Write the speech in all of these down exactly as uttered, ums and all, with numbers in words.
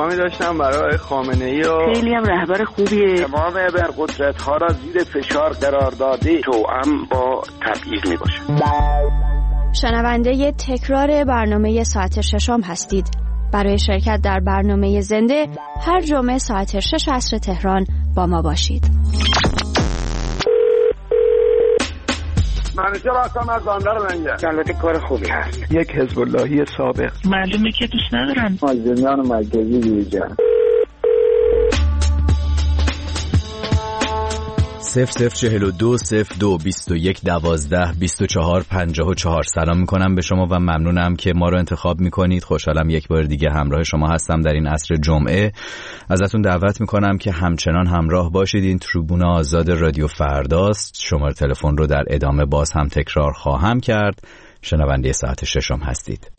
پیامی داشتم برای خامنه‌ای و خیلی هم رهبر خوبیه. تمام ابرقدرت‌ها را زیر فشار قرار داده توأم با تبعیض میباشه. شنونده تکرار برنامه ساعت ششم هستید. برای شرکت در برنامه زنده هر جمعه ساعت شش عصر تهران با ما باشید. منیجر هستم از بندر منگه. البته کار خوبی هست. یک حزب اللهی سابق. معلومه که دوست ندارن. مازنیان مرکزی دیجان. صفر صفر چهل و دو صفر دو بیست و یک دوازده بیست و چهار پنجاه و چهار. سلام میکنم به شما و ممنونم که ما رو انتخاب میکنید. خوشحالم یک بار دیگه همراه شما هستم در این عصر جمعه. ازتون دعوت میکنم که همچنان همراه باشید. این تریبون آزاد رادیو فرداست. شماره تلفن رو در ادامه باز هم تکرار خواهم کرد. شنونده ساعت ششم هستید.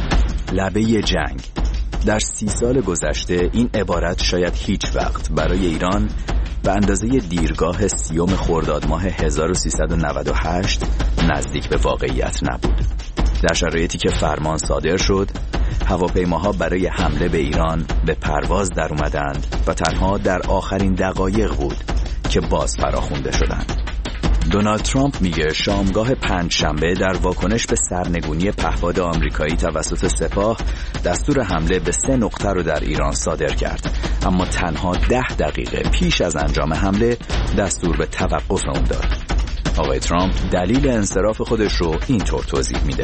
لبه جنگ. در سی سال گذشته این عبارت شاید هیچ وقت برای ایران به اندازه دیرگاه سیوم خرداد ماه هزار و سیصد و نود و هشت نزدیک به واقعیت نبود. در شرایطی که فرمان صادر شد، هواپیماها برای حمله به ایران به پرواز در اومدند و تنها در آخرین دقایق بود که باز فراخوانده شدند. دونالد ترامپ میگه شامگاه پنجشنبه در واکنش به سرنگونی پهپاد آمریکایی توسط سپاه دستور حمله به سه نقطه رو در ایران صادر کرد، اما تنها ده دقیقه پیش از انجام حمله دستور به توقف اون داد. آقای ترامپ دلیل انصراف خودش رو اینطور توضیح میده: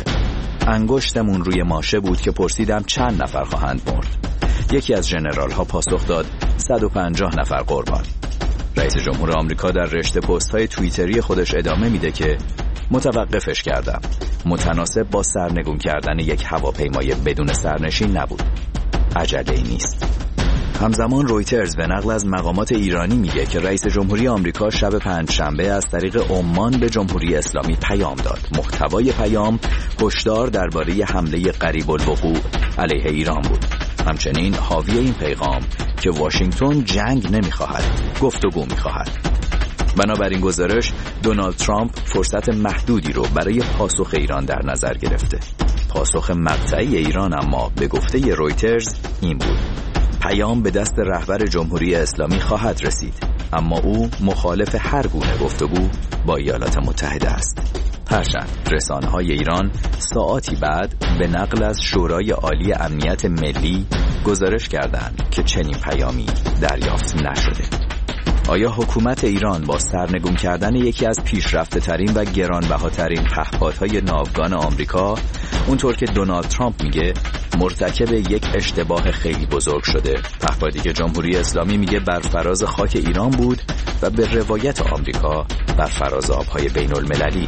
انگشتمون روی ماشه بود که پرسیدم چند نفر خواهند مرد. یکی از ژنرال ها پاسخ داد صد و پنجاه نفر قربان. رئیس جمهور آمریکا در رشته پست‌های توییتری خودش ادامه میده که متوقفش کردم. متناسب با سرنگون کردن یک هواپیمای بدون سرنشین نبود. عجله‌ای نیست. همزمان رویترز به نقل از مقامات ایرانی میگه که رئیس جمهوری آمریکا شب پنجشنبه از طریق عمان به جمهوری اسلامی پیام داد. محتوای پیام هشدار درباره حمله قریب الوقوع علیه ایران بود. همچنین حاوی این پیغام که واشنگتن جنگ نمیخواهد، گفتگو میخواهد. بنابراین گزارش دونالد ترامپ فرصت محدودی رو برای پاسخ ایران در نظر گرفته. پاسخ مقطعی ایران اما به گفته رویترز این بود: پیام به دست رهبر جمهوری اسلامی خواهد رسید، اما او مخالف هر گونه گفتگو با ایالات متحده است. هرچند رسانه‌های ایران ساعاتی بعد به نقل از شورای عالی امنیت ملی گزارش کردند که چنین پیامی دریافت نشده. آیا حکومت ایران با سرنگون کردن یکی از پیشرفته‌ترین و گرانبهاترین پهپادهای ناوگان آمریکا، اونطور که دونالد ترامپ میگه، مرتکب یک اشتباه خیلی بزرگ شده؟ پهپادی که جمهوری اسلامی میگه بر فراز خاک ایران بود و به روایت آمریکا بر فراز آبهای بین المللی.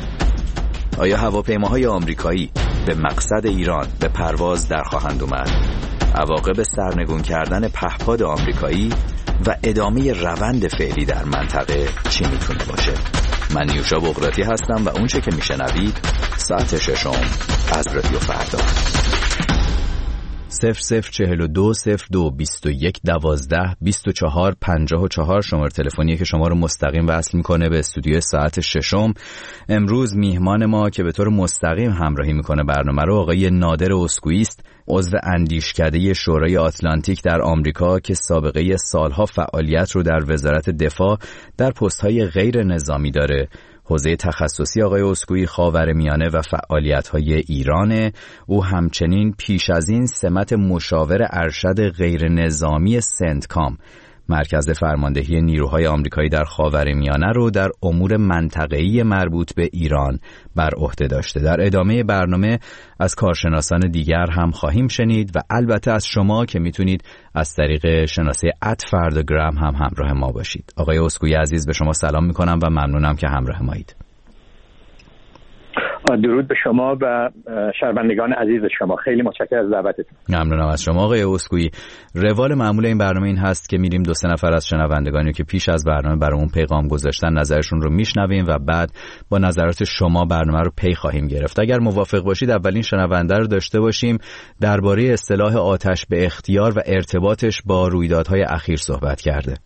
آیا هواپیماهای آمریکایی به مقصد ایران به پرواز در خواهند اومد؟ عواقب سرنگون کردن پهپاد آمریکایی و ادامه روند فعلی در منطقه چی میتونه باشه؟ من نیوشا بغراتی هستم و اونچه که میشنوید ساعت ششم از رادیو فردا. صفر صفر چهل و دو صفر دو بیست و یک دوازده بیست و چهار پنجاه و چهار شماره تلفنیه که شما رو مستقیم وصل میکنه به استودیو ساعت ششم. امروز میهمان ما که به طور مستقیم همراهی میکنه برنامه رو آقای نادر اسکویی است، عضو اندیشکده شورای آتلانتیک در آمریکا که سابقه سالها فعالیت رو در وزارت دفاع در پست‌های غیر نظامی داره. حوزه تخصصی آقای اسکویی خاورمیانه و فعالیت‌های ایرانه. او همچنین پیش از این سمت مشاور ارشد غیر نظامی سنتکام، مرکز فرماندهی نیروهای آمریکایی در خاورمیانه رو در امور منطقه‌ای مربوط به ایران بر عهده داشته. در ادامه برنامه از کارشناسان دیگر هم خواهیم شنید و البته از شما که میتونید از طریق شناسه ات فرداگرام هم همراه ما باشید. آقای اسکویی عزیز، به شما سلام میکنم و ممنونم که همراه مایید. درود به شما و شنوندگان عزیز شما. خیلی متشکرم از دعوتتون. ممنونم از شما آقای اسکویی. روال معمول این برنامه این هست که میریم دو سه نفر از شنوندگانی که پیش از برنامه برامون پیغام گذاشتن نظرشون رو میشنویم و بعد با نظرات شما برنامه رو پی خواهیم گرفت. اگر موافق باشید اولین شنونده رو داشته باشیم. درباره اصطلاح آتش به اختیار و ارتباطش با رویدادهای اخیر صحبت کرده.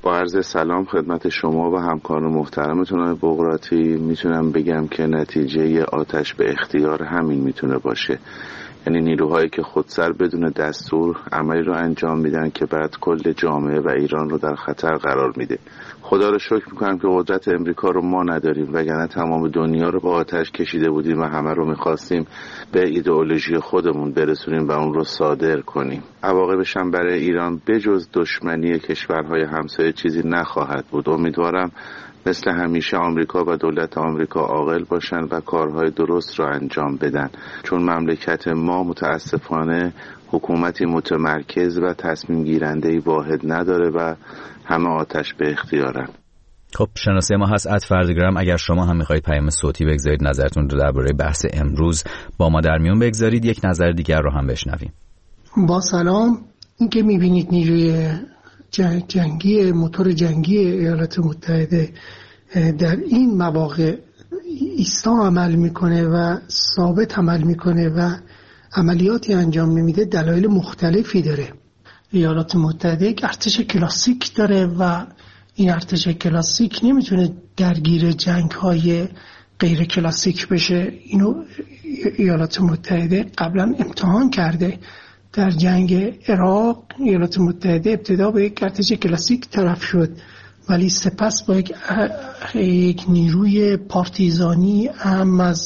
با عرض سلام خدمت شما و همکار محترمتون آقای بقراطی، میتونم بگم که نتیجه آتش به اختیار همین میتونه باشه. یعنی نیروهایی که خودسر بدون دستور عملی رو انجام میدن که بعد کل جامعه و ایران رو در خطر قرار میده. خدا رو شکر میکنم که قدرت امریکا رو ما نداریم، وگرنه تمام دنیا رو با آتش کشیده بودیم و همه رو میخواستیم به ایدئولوژی خودمون برسونیم و اون رو صادر کنیم. عواقبش هم برای ایران بجز دشمنی کشورهای همسایه چیزی نخواهد بود. امیدوارم مثل همیشه آمریکا و دولت آمریکا عاقل باشن و کارهای درست رو انجام بدن، چون مملکت ما متاسفانه حکومتی متمرکز و تصمیم گیرنده‌ای واحد نداره و همه آتش به اختیارن. خب شناسه ما هست ات فردگرام. اگر شما هم میخواهید پیام صوتی بگذارید، نظرتون رو درباره بحث امروز با ما در میون بگذارید، یک نظر دیگر رو هم بشنویم. با سلام. این که میبینید نیروی جنگی موتور جنگی ایالات متحده در این مواقع ایستا عمل میکنه و ثابت عمل میکنه و عملیاتی انجام نمیده، دلایل مختلفی داره. ایالات متحده یک ارتش کلاسیک داره و این ارتش کلاسیک نمیتونه درگیر جنگ های غیر کلاسیک بشه. اینو ایالات متحده قبلا امتحان کرده. در جنگ عراق ایالات متحده ابتدا با یک ارتش کلاسیک طرف شد، ولی سپس با یک, یک نیروی پارتیزانی هم از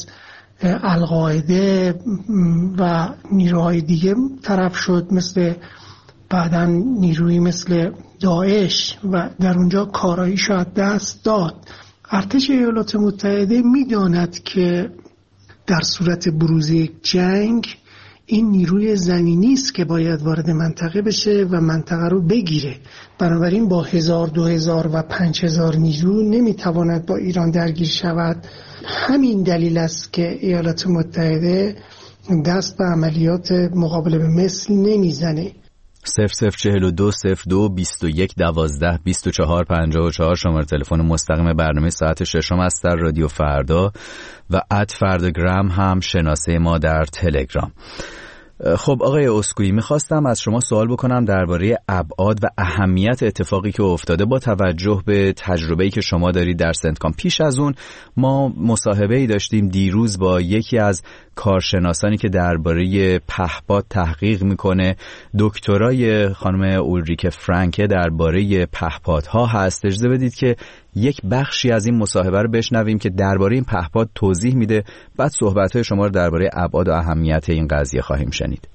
القاعده و نیروهای دیگه طرف شد، مثل بعداً نیروی مثل داعش، و در اونجا کارایی شاید دست داد. ارتش ایالات متحده میداند که در صورت بروز یک جنگ این نیروی زمینی است که باید وارد منطقه بشه و منطقه رو بگیره. بنابراین با هزار دو هزار و پنج هزار نیرو نمیتواند با ایران درگیر شود. همین دلیل است که ایالات متحده دست به عملیات مقابله به مصر نمیزنه. صفر صفر چهل و دو صفر دو بیست و یک دوازده بیست و چهار پنجاه و چهار شماره تلفن مستقیم برنامه ساعت ششم است در رادیو فردا و ات فردگرام هم شناسه ما در تلگرام. خب آقای اسکویی، میخواستم از شما سوال بکنم درباره ابعاد و اهمیت اتفاقی که افتاده با توجه به تجربه‌ای که شما دارید در سنتکام. پیش از اون ما مصاحبه‌ای داشتیم دیروز با یکی از کارشناسانی که درباره پهپاد تحقیق میکنه. دکترای خانم اولریکه فرانکه درباره پهپادها هست. اجازه بدید که یک بخشی از این مصاحبه رو بشنویم که درباره این پهپاد توضیح میده، بعد صحبت‌های شما رو درباره ابعاد و اهمیت این قضیه خواهیم شنید.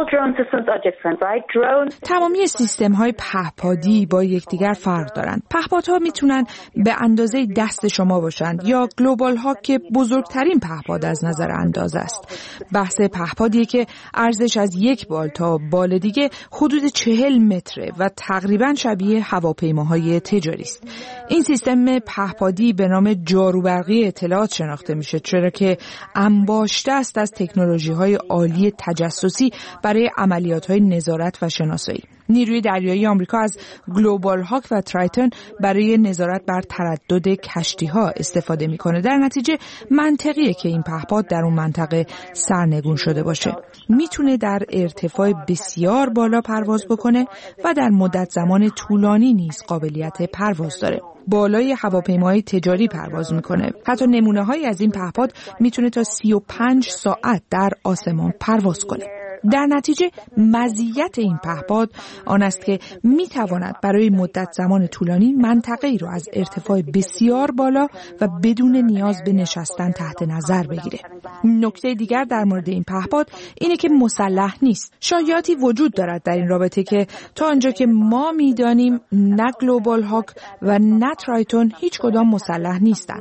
تمامی سیستم‌های پهپادی با یکدیگر فرق دارند. پهپادها میتونن به اندازه دست شما باشند یا گلوبال ها که بزرگترین پهپاد از نظر اندازه است. بحث پهپادیه که ارزش از یک بال تا بال دیگه حدود چهل متره و تقریباً شبیه هواپیماهای تجاری است. این سیستم پهپادی به نام جاروبرقی اطلاعات شناخته میشه، چرا که انباشته است از تکنولوژی‌های عالی تجسسی برای عملیات‌های نظارت و شناسایی. نیروی دریایی آمریکا از گلوبال هاک و ترایتون برای نظارت بر تردد کشتی‌ها استفاده می‌کنه. در نتیجه منطقیه که این پهپاد در اون منطقه سرنگون شده باشه. میتونه در ارتفاع بسیار بالا پرواز بکنه و در مدت زمان طولانی نیز قابلیت پرواز داره. بالای هواپیماهای تجاری پرواز میکنه. حتی نمونه‌هایی از این پهپاد میتونه تا سی و پنج ساعت در آسمان پرواز کنه. در نتیجه مزیت این پهپاد آن است که میتواند برای مدت زمان طولانی منطقه‌ای را از ارتفاع بسیار بالا و بدون نیاز به نشستن تحت نظر بگیره. نکته دیگر در مورد این پهپاد اینه که مسلح نیست. شایعاتی وجود دارد در این رابطه که تا آنجا که ما میدانیم نه گلوبال هاک و نه ترایتون هیچ کدام مسلح نیستند.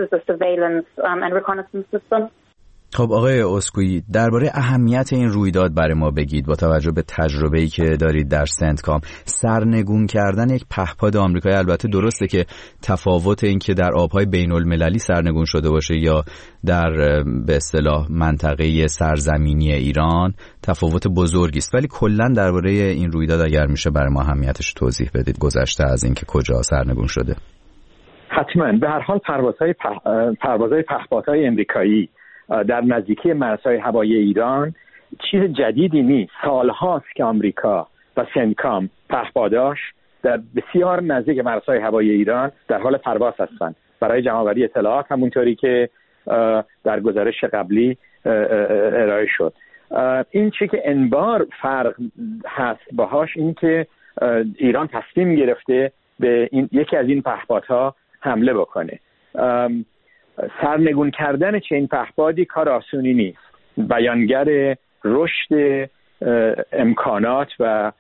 خب آقای اسکویی، درباره اهمیت این رویداد برای ما بگید با توجه به تجربه‌ای که دارید در سنتکام. سرنگون کردن یک پهپاد آمریکایی، البته درسته که تفاوت این که در آب‌های بین‌المللی سرنگون شده باشه یا در به اصطلاح منطقه سرزمینی ایران تفاوت بزرگی است، ولی کلاً درباره این رویداد اگر میشه برای ما اهمیتش توضیح بدید، گذشته از اینکه کجا سرنگون شده. حتما. به هر حال پروازهای پح... پروازهای پهپادهای آمریکایی در نزدیکی مرزهای هوایی ایران چیز جدیدی نیست. سالهاست که آمریکا و سنتکام پهپاداش در بسیار نزدیک مرزهای هوایی ایران در حال پرواز هستند برای جمع‌آوری اطلاعات، همونطوری که در گزارش قبلی ارائه شد. این چی که انبار فرق هست باهاش این که ایران تصمیم گرفته به این یکی از این پهپادها حمله بکنه. سرنگون کردن چنین پهپادی کار آسونی نیست. بیانگر رشد امکانات و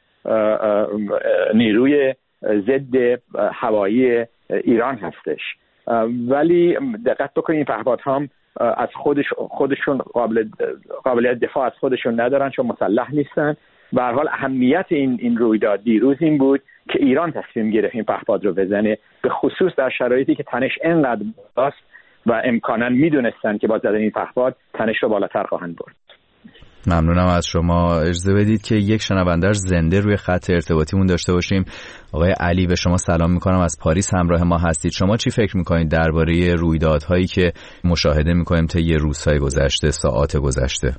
نیروی ضد هوایی ایران هستش، ولی دقت بکنید این پهپادها هم از خودش خودشون قابل قابلیت دفاع از خودشون ندارن چون مسلح نیستن. به هر حال اهمیت این این رویداد دیروز این بود که ایران تصمیم گرفت این پهپاد رو بزنه، به خصوص در شرایطی که تنش اینقدر بالاست و امکانا میدونستن که با زدن این پهپاد تنش رو بالاتر خواهند برد. ممنونم از شما. اجازه بدید که یک شنونده زنده روی خط ارتباطیمون داشته باشیم. آقای علی، به شما سلام میکنم، از پاریس همراه ما هستید. شما چی فکر میکنید درباره رویدادهایی که مشاهده میکنیم طی روزهای گذشته، ساعات گذشته؟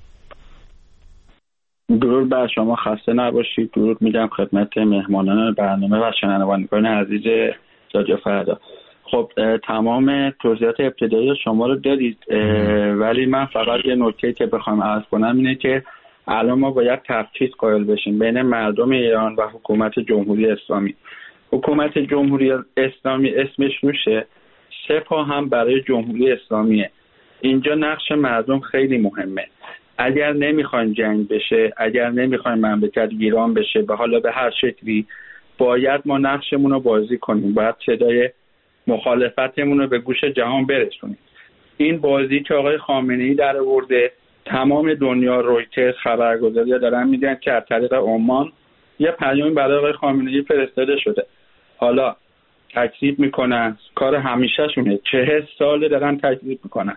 درود بر شما، خسته نباشید. درود میگم خدمت مهمانان برنامه و شنوندگان عزیز رادیو فردا. خب تمام توضیحات ابتدایی شما رو دارید، ولی من فقط یه نکته که بخوام عرض کنم اینه که الان ما باید تفکیک قائل بشیم بین مردم ایران و حکومت جمهوری اسلامی. حکومت جمهوری اسلامی اسمش روشه، سپاه هم برای جمهوری اسلامیه. اینجا نقش مردم خیلی مهمه. اگر نمیخوایم جنگ بشه، اگر نمیخوایم مملکت ویران بشه به حالا به هر شکلی، باید ما نقشمون رو بازی کنیم، باید صدای مخالفتمون رو به گوش جهان برسونیم. این بازی که آقای خامنه‌ای در آورده، تمام دنیا، رویترز، خبرگزاری‌ها دارن میگن که از طریق عمان یه پیامی برای آقای خامنه‌ای فرستاده شده. حالا تکذیب میکنن، کار همیشه شونه، چهل ساله دارن تکذیب میکنن.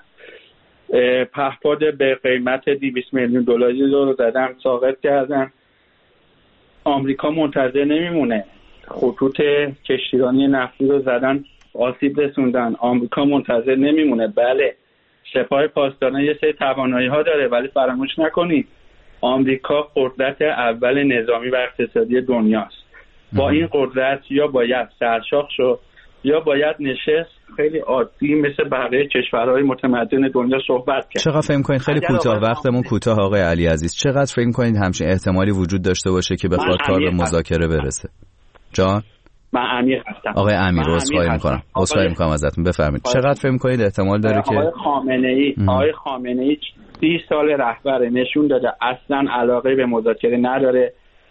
پهپاد به قیمت دویست میلیون دلاری رو زدن، ساقط کردن. آمریکا منتظر نمیمونه، خطوط کشتیرانی نفتی رو زدن، آسیب رسوندن. آمریکا منتظر نمیمونه. بله، سپاه پاسداران یه سری توانایی ها داره، ولی فراموش نکنید آمریکا قدرت اول نظامی و اقتصادی دنیاست. با این قدرت یا باید سرشاخ شد یا باید نشست خیلی عادی مثل بقیه کشورهای متمدن دنیا صحبت کرد. چقدر فکر می‌کنید، خیلی کوتاه وقتمون کوتاه آقای علی عزیز، چقدر فکر می‌کنید همچین احتمالی وجود داشته باشه که بخواد کار به مذاکره برسه؟ جان من امیر هستم. آقای امیر، عذرخواهی می‌کنم. عذرخواهی می‌کنم ازتون، بفرمایید. چقدر فکر می‌کنید احتمال داره که آقای خامنه‌ای آقای خامنه‌ای سی سال رهبر نشون داده اصلاً علاقه به مذاکره نداره،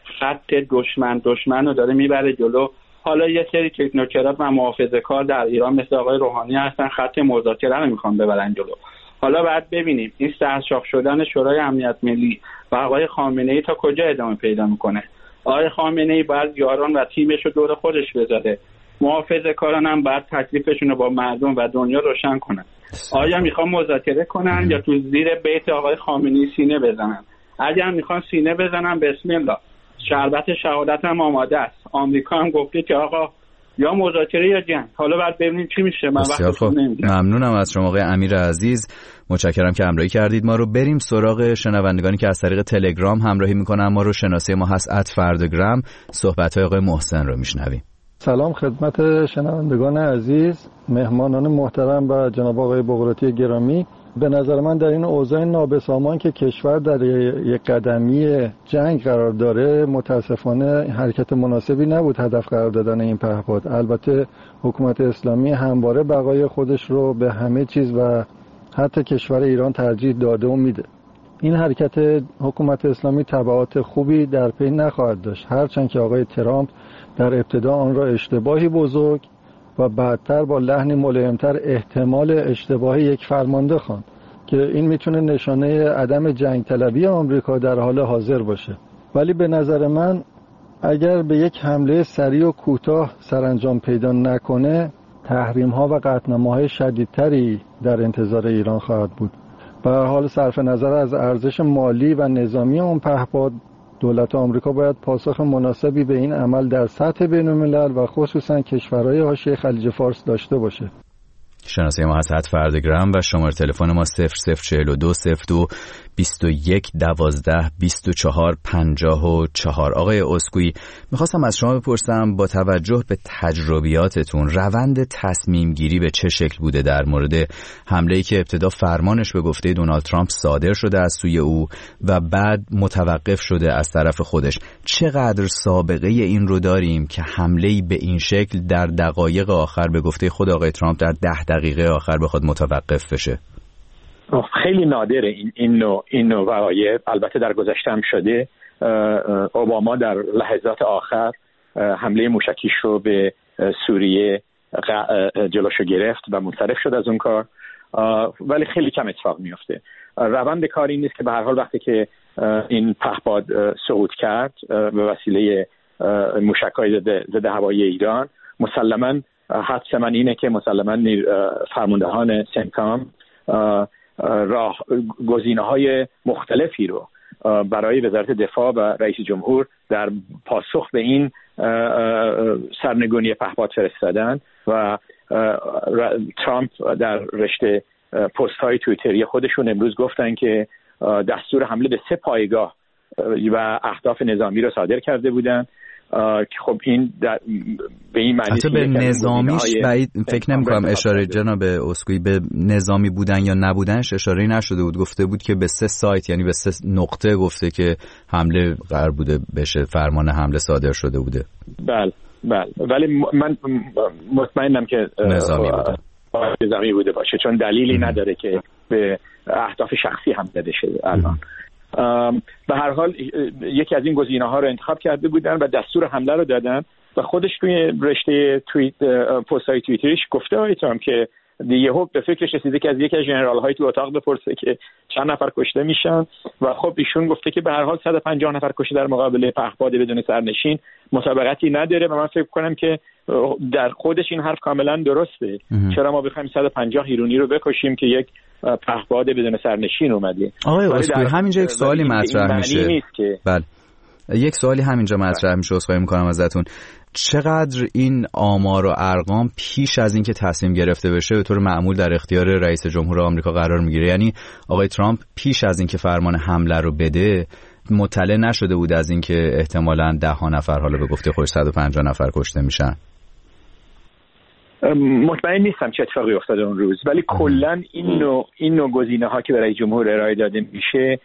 خط دشمن دشمن رو داره میبره جلو. حالا یه سری تکنوکرات و محافظه‌کار در ایران مثل آقای روحانی هستن، خط مذاکره رو میخوان ببرن جلو. حالا باید ببینیم این سرشاخ شدن شورای امنیت ملی و آقای خامنه‌ای تا کجا ادامه پیدا میکنه. آقای خامنه‌ای باید یاران و تیمش رو دور خودش بذاره، محافظه‌کاران هم باید تکلیفشون رو با مردم و دنیا روشن کنن. آیا میخوان مذاکره کنن یا تو زیر بیت آقای خامنه‌ای سینه بزنن؟ اگر میخوان سینه بزنن بسم الله، شربت شهادت هم آماده است. آمریکا هم گفته که آقا یا مذاکره یا جنگ. حالا بعد ببینیم چی میشه. من وقتتون نمیدم. ممنونم از شما آقای امیر عزیز، متشکرم که همراهی کردید ما رو. بریم سراغ شنوندگانی که از طریق تلگرام همراهی میکنن ما رو. شناسه ما هست ات فرداگرام. صحبت‌های آقای محسن رو میشنویم. سلام خدمت شنوندگان عزیز، مهمانان محترم و جناب آقای بقراتی گرامی. به نظر من در این اوضاع نابسامان که کشور در یک قدمی جنگ قرار داره، متاسفانه حرکت مناسبی نبود هدف قرار دادن این پهپاد. البته حکومت اسلامی همواره بقای خودش رو به همه چیز و حتی کشور ایران ترجیح داده و میده. این حرکت حکومت اسلامی تبعات خوبی در پی نخواهد داشت، هرچند که آقای ترامپ در ابتدا آن را اشتباهی بزرگ و بعدتر با لحنی ملایمتر احتمال اشتباه یک فرمانده خواند که این میتونه نشانه عدم جنگ طلبی آمریکا در حال حاضر باشه. ولی به نظر من اگر به یک حمله سریع و کوتاه سرانجام پیدا نکنه، تحریم ها و قطعنامه‌های شدیدتری در انتظار ایران خواهد بود. به هر حال صرف نظر از ارزش مالی و نظامی اون پهپاد، دولت آمریکا باید پاسخ مناسبی به این عمل در سطح بین‌الملل و خصوصا کشورهای حاشیه خلیج فارس داشته باشه. شناسه ما هست فرداگرام و شماره تلفن ما صفر صفر چهل و دو صفر دو بیست و یک دوازده بیست و چهار پنجاه و چهار. آقای اسکویی، میخواستم از شما بپرسم با توجه به تجربیاتتون روند تصمیم گیری به چه شکل بوده در مورد حمله‌ای که ابتدا فرمانش به گفته دونالد ترامپ صادر شده از سوی او و بعد متوقف شده از طرف خودش. چقدر سابقه این رو داریم که حمله‌ای به این شکل در دقایق آخر به گفته خود آقای ترامپ در ده دقیقه آخر بخواد متوقف بشه؟ خیلی نادره این این نوع این نوع وقایع. البته در گذشته هم شده. اوباما در لحظات آخر حمله موشکیش رو به سوریه جلوشو گرفت و منصرف شد از اون کار، ولی خیلی کم اتفاق میفته. روند کار این نیست که به هر حال وقتی که این پهپاد سقوط کرد به وسیله موشک‌های ضد هوایی ایران، مسلماً حدس من اینه که مسلماً فرماندهان سنتام راه گزینه‌های مختلفی رو برای وزارت دفاع و رئیس جمهور در پاسخ به این سرنگونی پهپاد فرستادن و ترامپ در رشته پست های توییتری خودشون امروز گفتن که دستور حمله به سه پایگاه و اهداف نظامی رو صادر کرده بودن که خب این به این معنی حتی به نظامیش بعید فکر نمی کنم اشاره جناب اسکویی به نظامی بودن یا نبودنش اشاره نشده بود. گفته بود که به سه سایت یعنی به سه نقطه گفته که حمله قرار بوده بشه، فرمان حمله صادر شده بوده. بله بله، ولی من مطمئنم که نظامی بوده نظامی بوده باشه، چون دلیلی ام. نداره که به اهداف شخصی هم زده شده الان. به هر حال یکی از این گزینه‌ها رو انتخاب کرده بودن و دستور حمله رو دادن و خودش توی رشته توییت پست‌های توییتریش گفته آقای ترامپ که یهو به فکرش رسیده که از یکی از ژنرال‌های تو اتاق بپرسه که چند نفر کشته میشن و خب ایشون گفته که به هر حال صد و پنجاه نفر کشته در مقابل پهپاد بدون سرنشین مسابقتی نداره و من فکر کنم که در خودش این حرف کاملا درسته. چرا ما بخوایم صد و پنجاه ایرانی رو بکشیم که یک پهپاد بدون سرنشین اومده؟ آقای اسکویی همینجا یک سوالی مطرح میشه. بله یک سوالی همینجا مطرح میشه، عذرخواهی میکنم ازتون. چقدر این آمار و ارقام پیش از اینکه تصمیم گرفته بشه به طور معمول در اختیار رئیس جمهور آمریکا قرار میگیره؟ یعنی آقای ترامپ پیش از اینکه فرمان حمله رو بده مطلع نشده بود از اینکه احتمالاً ده ها نفر حالا به گفته خودش صد و پنجاه نفر کشته میشن؟ مطمئن نیستم چه اتفاقی افتاده اون روز، ولی کلا این نوع این نوع گزینه ها که برای جمهور ارائه داده میشه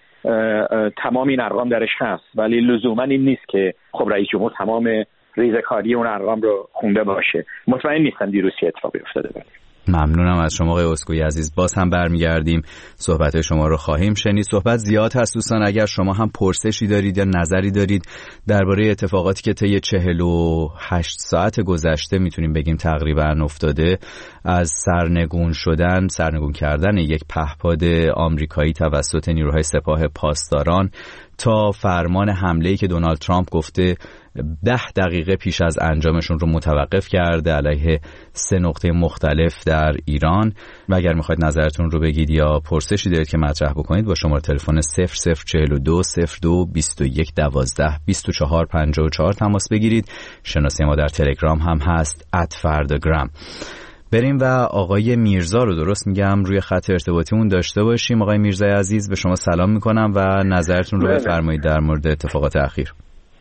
تمام این ارقام درش هست، ولی لزوما این نیست که خب رئیس جمهور تمام ریزکاری اون ارقام رو خونده باشه. مطمئن نیستم دیروز چه اتفاقی افتاده بود. ممنونم از شما آقای اسکویی عزیز. باز هم برمیگردیم صحبت شما رو خواهیم شنید. صحبت زیاد هست دوستان، اگر شما هم پرسشی دارید یا نظری دارید درباره اتفاقاتی که طی چهل و هشت ساعت گذشته میتونیم بگیم تقریبا افتاده، از سرنگون شدن سرنگون کردن یک پهپاد آمریکایی توسط نیروهای سپاه پاسداران تا فرمان حمله‌ای که دونالد ترامپ گفته ده دقیقه پیش از انجامشون رو متوقف کرده علیه سه نقطه مختلف در ایران. و اگر میخواید نظرتون رو بگید یا پرسشی دارید که مطرح بکنید با شماره تلفن صفر صفر چهل و دو صفر دو بیست و یک دوازده بیست و چهار پنجاه و چهار تماس بگیرید. شناسی ما در تلگرام هم هست ات فرداگرام. بریم و آقای میرزا رو درست میگم روی خط ارتباطیمون داشته باشیم. آقای میرزای عزیز به شما سلام میکنم و نظرتون رو بفرمایید در مورد اتفاقات اخیر.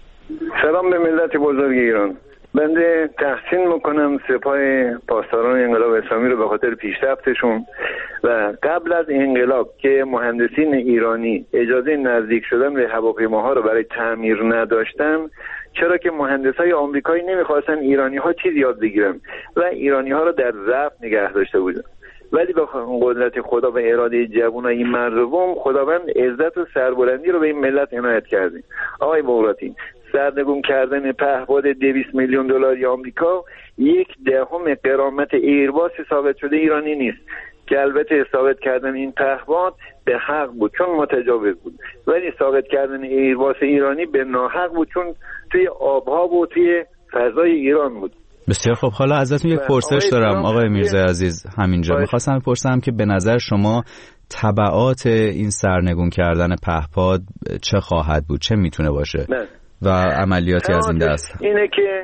سلام به ملت بزرگ ایران. بنده تحسین میکنم سپاه پاسداران انقلاب اسلامی رو به خاطر پیشرفتشون و قبل از انقلاب که مهندسین ایرانی اجازه نزدیک شدن به هواپیماها رو برای تعمیر نداشتن، چرا که مهندسای آمریکایی نمیخواستن ایرانی ها چیز یاد بگیرن و ایرانی ها رو در ضعف نگه داشته بودن. ولی با قدرت خدا و اراده جوانای مردم خداوند عزت و سربلندی رو به این ملت عنایت کرده. آقای بغراتی، سرنگون کردن پهپاد دویست میلیون دلاری آمریکا یک دهم غرامت ایرباس ثابت شده ایرانی نیست که البته ثابت کردن این پهپاد به حق بود چون متجاوز بود، ولی ثابت کردن ایرباس ایرانی به ناحق بود چون توی آبها و توی فضای ایران بود. بسیار خب، حالا ازتون یک پرسش دارم آقای میرزا عزیز. همینجا میخواستم بپرسم که به نظر شما تبعات این سرنگون کردن پهپاد چه خواهد بود، چه میتونه باشه نه. و عملیاتی از این دست اینه که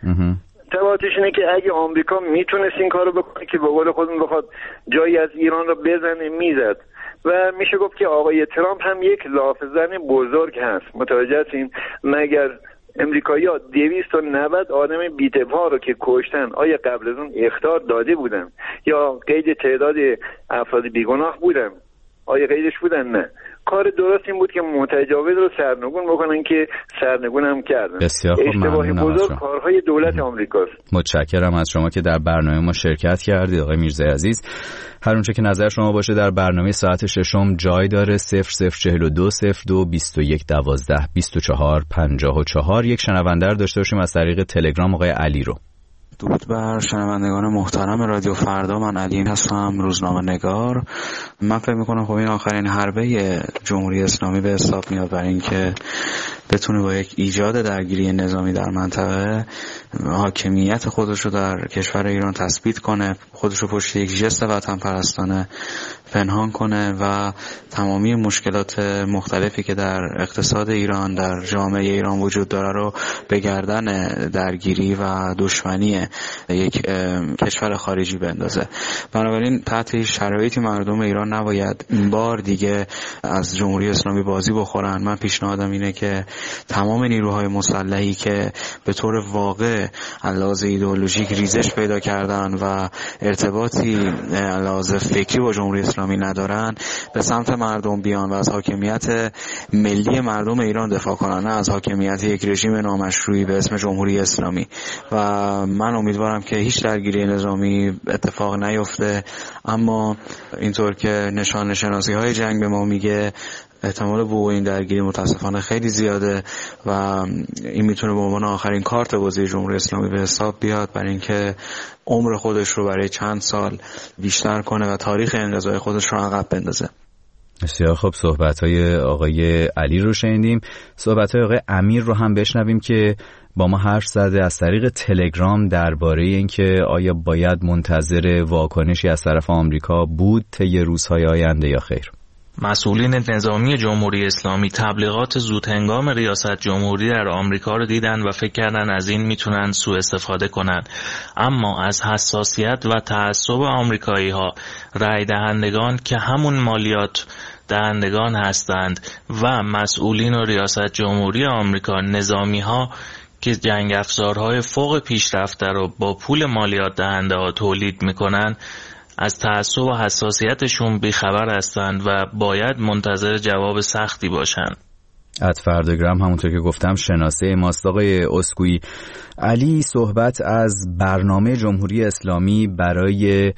تبعاتش اینه که اگه آمریکا میتونست این کارو بکنه که به قول خودمون بخواد جایی از ایران رو بزنه میزد، و میشه گفت که آقای ترامپ هم یک لافزن بزرگ هست. متوجه هستین؟ مگر امریکایی‌ها دویست و نود آدم بی‌دفاع رو که کشتن آیا قبل از اون اخطار داده بودن یا قید تعداد افراد بیگناه بودن؟ آیا قیدش بودن؟ نه. کار درست این بود که متجاوز رو سرنگون بکنن که سرنگون هم کردن. بسیار خوب، اشتباه بزرگ کارهای دولت آمریکاست. متشکرم از شما که در برنامه ما شرکت کردید آقای میرزای عزیز. هر اونچه که نظر شما باشه در برنامه ساعت ششم جای داره. صفر صفر چهل و دو صفر دو بیست و یک دوازده بیست و چهار پنجاه و چهار. یک شنونده رو داشته باشیم از طریق تلگرام، آقای علی رو. درود بر شنوندگان محترم رادیو فردا، من علی هستم، روزنامه نگار. من فکر میکنم خب این آخرین حربه جمهوری اسلامی به حساب میاد برای اینکه بتونه با یک ایجاد درگیری نظامی در منطقه حاکمیت خودش رو در کشور ایران تثبیت کنه، خودش رو پشت یک ژست وطن پرستانه پنهان کنه و تمامی مشکلات مختلفی که در اقتصاد ایران، در جامعه ایران وجود داره رو به گردن درگیری و دشمنی یک کشور خارجی بندازه. بنابراین تحت شرایطی مردم ایران نباید این بار دیگه از جمهوری اسلامی بازی بخورن. من پیشنهادم اینه که تمام نیروهای مسلحی که به طور واقع علاوه ایدئولوژیک ریزش پیدا کردن و ارتباطی علاوه فکری با جمهوری اسلامی ندارن به سمت مردم بیان و از حاکمیت ملی مردم ایران دفاع کنن، نه از حاکمیت یک رژیم نامشروعی به اسم جمهوری اسلامی. و من امیدوارم که هیچ درگیری نظامی اتفاق نیفته، اما اینطور که نشان شناسی های جنگ به ما میگه احتمال وقوع این درگیری متاسفانه خیلی زیاده و این میتونه به عنوان آخرین کارت بازی جمهوری اسلامی به حساب بیاد برای اینکه عمر خودش رو برای چند سال بیشتر کنه و تاریخ انقضای خودش رو عقب بندازه. بسیار خب، صحبت‌های آقای علی رو شنیدیم. صحبت‌های آقای امیر رو هم بشنویم که با ما حرف زده از طریق تلگرام درباره اینکه آیا باید منتظر واکنشی از طرف آمریکا بود طی روزهای آینده یا خیر. مسئولین نظامی جمهوری اسلامی تبلیغات زودهنگام ریاست جمهوری در آمریکا رو دیدن و فکر کردن از این میتونن سوء استفاده کنن، اما از حساسیت و تعصب آمریکایی ها رای دهندگان که همون مالیات دهندگان هستند و مسئولین و ریاست جمهوری آمریکا نظامی ها که جنگ افزارهای فوق پیشرفته رو با پول مالیات دهنده ها تولید میکنن از تعصب و حساسیتشون بیخبر هستند و باید منتظر جواب سختی باشند. ات فرداگرام همونطور که گفتم شناسه ماست. آقای اسکویی، علی صحبت از برنامه جمهوری اسلامی برای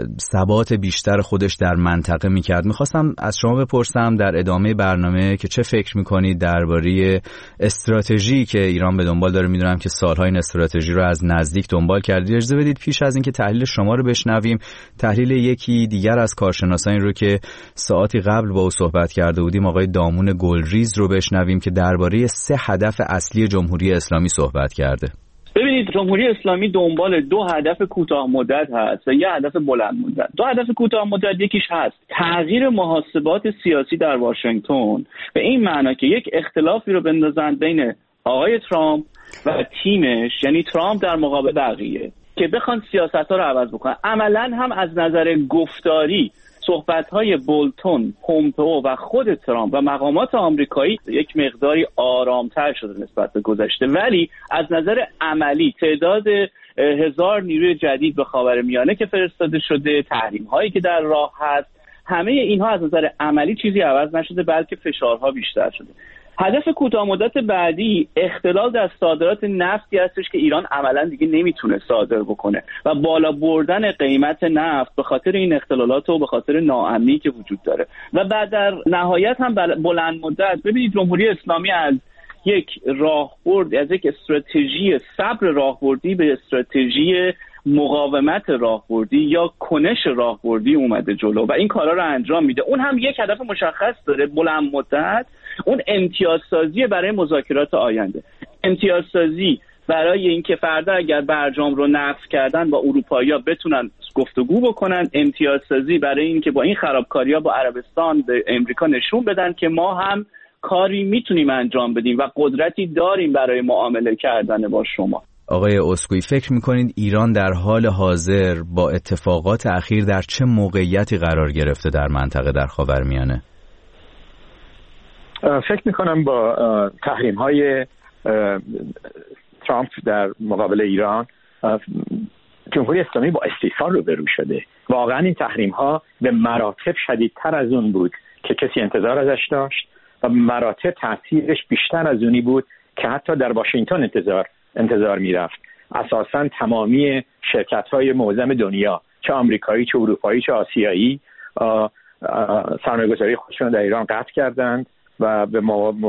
ثبات بیشتر خودش در منطقه میکرد. میخواستم از شما بپرسم در ادامه برنامه که چه فکر میکنید درباره استراتژی که ایران به دنبال داره. میدونم که سالها این استراتژی رو از نزدیک دنبال کردید. اجازه بدید پیش از اینکه تحلیل شما رو بشنویم تحلیل یکی دیگر از کارشناسانی رو که ساعتی قبل با او صحبت کرده بودیم، آقای دامون گلریز رو بشنویم که درباره سه هدف اصلی جمهوری اسلامی صحبت کرده. ببینید، جمهوری اسلامی دنبال دو هدف کوتاه مدت هست و یه هدف بلند مدت. دو هدف کوتاه مدت یکیش هست تغییر محاسبات سیاسی در واشنگتن، به این معنا که یک اختلافی رو بندازن بین آقای ترامپ و تیمش، یعنی ترامپ در مقابل بقیه، که بخوان سیاست‌ها رو عوض بکنن. عملاً هم از نظر گفتاری صحبت‌های بولتون، پومپئو و خود ترامپ و مقامات آمریکایی یک مقداری آرامتر شده نسبت به گذشته، ولی از نظر عملی تعداد هزار نیروی جدید به خاورمیانه که فرستاده شده، تحریم‌هایی که در راه هست، همه اینها از نظر عملی چیزی عوض نشده بلکه فشارها بیشتر شده. هدف کوتاه مدت بعدی اختلال در صادرات نفتی هستش که ایران عملا دیگه نمیتونه صادر بکنه و بالا بردن قیمت نفت به خاطر این اختلالات و به خاطر ناامنی که وجود داره. و بعد در نهایت هم بلند مدت ببینید جمهوری اسلامی از یک راهبرد، از یک استراتژی صبر راهبردی به استراتژی مقاومت راهبردی یا کنش راهبردی اومده جلو و این کارا رو انجام میده. اون هم یک هدف مشخص داره بلند مدت، اون امتیازسازی برای مذاکرات آینده، امتیازسازی برای اینکه فردا اگر برجام رو نقض کردن با اروپایی‌ها بتونن گفتگو بکنن، امتیازسازی برای اینکه با این خرابکاری‌ها با عربستان به امریکا نشون بدن که ما هم کاری میتونیم انجام بدیم و قدرتی داریم برای معامله کردن با شما. آقای اسکوئی، فکر میکنید ایران در حال حاضر با اتفاقات اخیر در چه موقعیتی قرار گرفته در منطقه در خاورمیانه؟ فکر میکنم با تحریم های ترامپ در مقابل ایران جمهوری اسلامی با استیصال روبرو شده. واقعا این تحریم ها به مراتب شدیدتر از اون بود که کسی انتظار ازش داشت و مراتب تاثیرش بیشتر از اونی بود که حتی در واشنگتن انتظار انتظار میرفت. اساسا تمامی شرکت های معظم دنیا، چه آمریکایی چه اروپایی چه آسیایی، سرمایه‌گذاری خودشون در ایران قطع کردند و به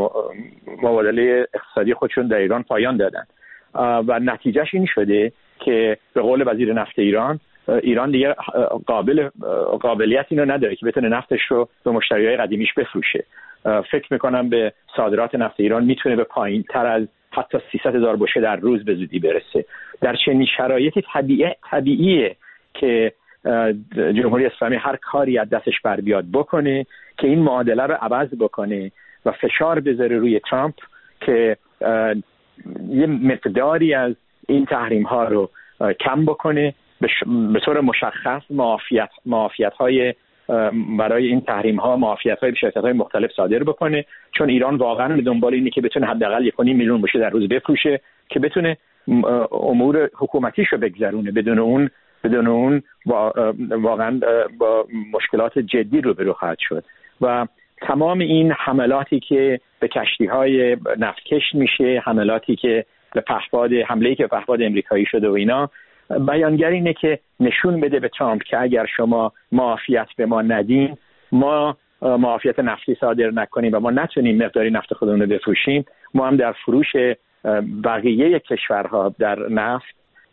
مبادله اقتصادی خودشون در ایران پایان دادند و نتیجهش این شده که به قول وزیر نفت ایران، ایران دیگه قابل قابلیت اینو نداره که بتونه نفتش رو به مشتریای قدیمیش بفروشه. فکر میکنم به صادرات نفت ایران میتونه به پایین تر از حتی سیصد هزار بشکه در روز به زودی برسه. در چنین شرایطی طبیعی طبیعیه که جمهوری اسلامی هر کاری از دستش بر بیاد بکنه که این معادله رو عوض بکنه و فشار بذاره روی ترامپ که یه مقداری از این تحریم ها رو کم بکنه، به طور مشخص معافیت معافیت های برای این تحریم ها معافیت های به شرکت های مختلف صادر بکنه، چون ایران واقعا به دنبال اینه که بتونه حداقل یک و نیم میلیون بشکه در روز بفروشه که بتونه امور حکومتیش رو بگذرونه. بدون اون بدون اون واقعا با مشکلات جدی روبرو خواهد شد و تمام این حملاتی که به کشتی‌های نفتکش میشه، حملاتی که به پهپاد حمله‌ای که به پهپاد امریکایی شده و اینا، بیانگر اینه که نشون بده به ترامپ که اگر شما معافیت به ما ندین، ما معافیت نفتی صادر نکنیم و ما نتونیم مقداری نفت خودمون رو بفروشیم، ما هم در فروش بقیه کشورها در نفت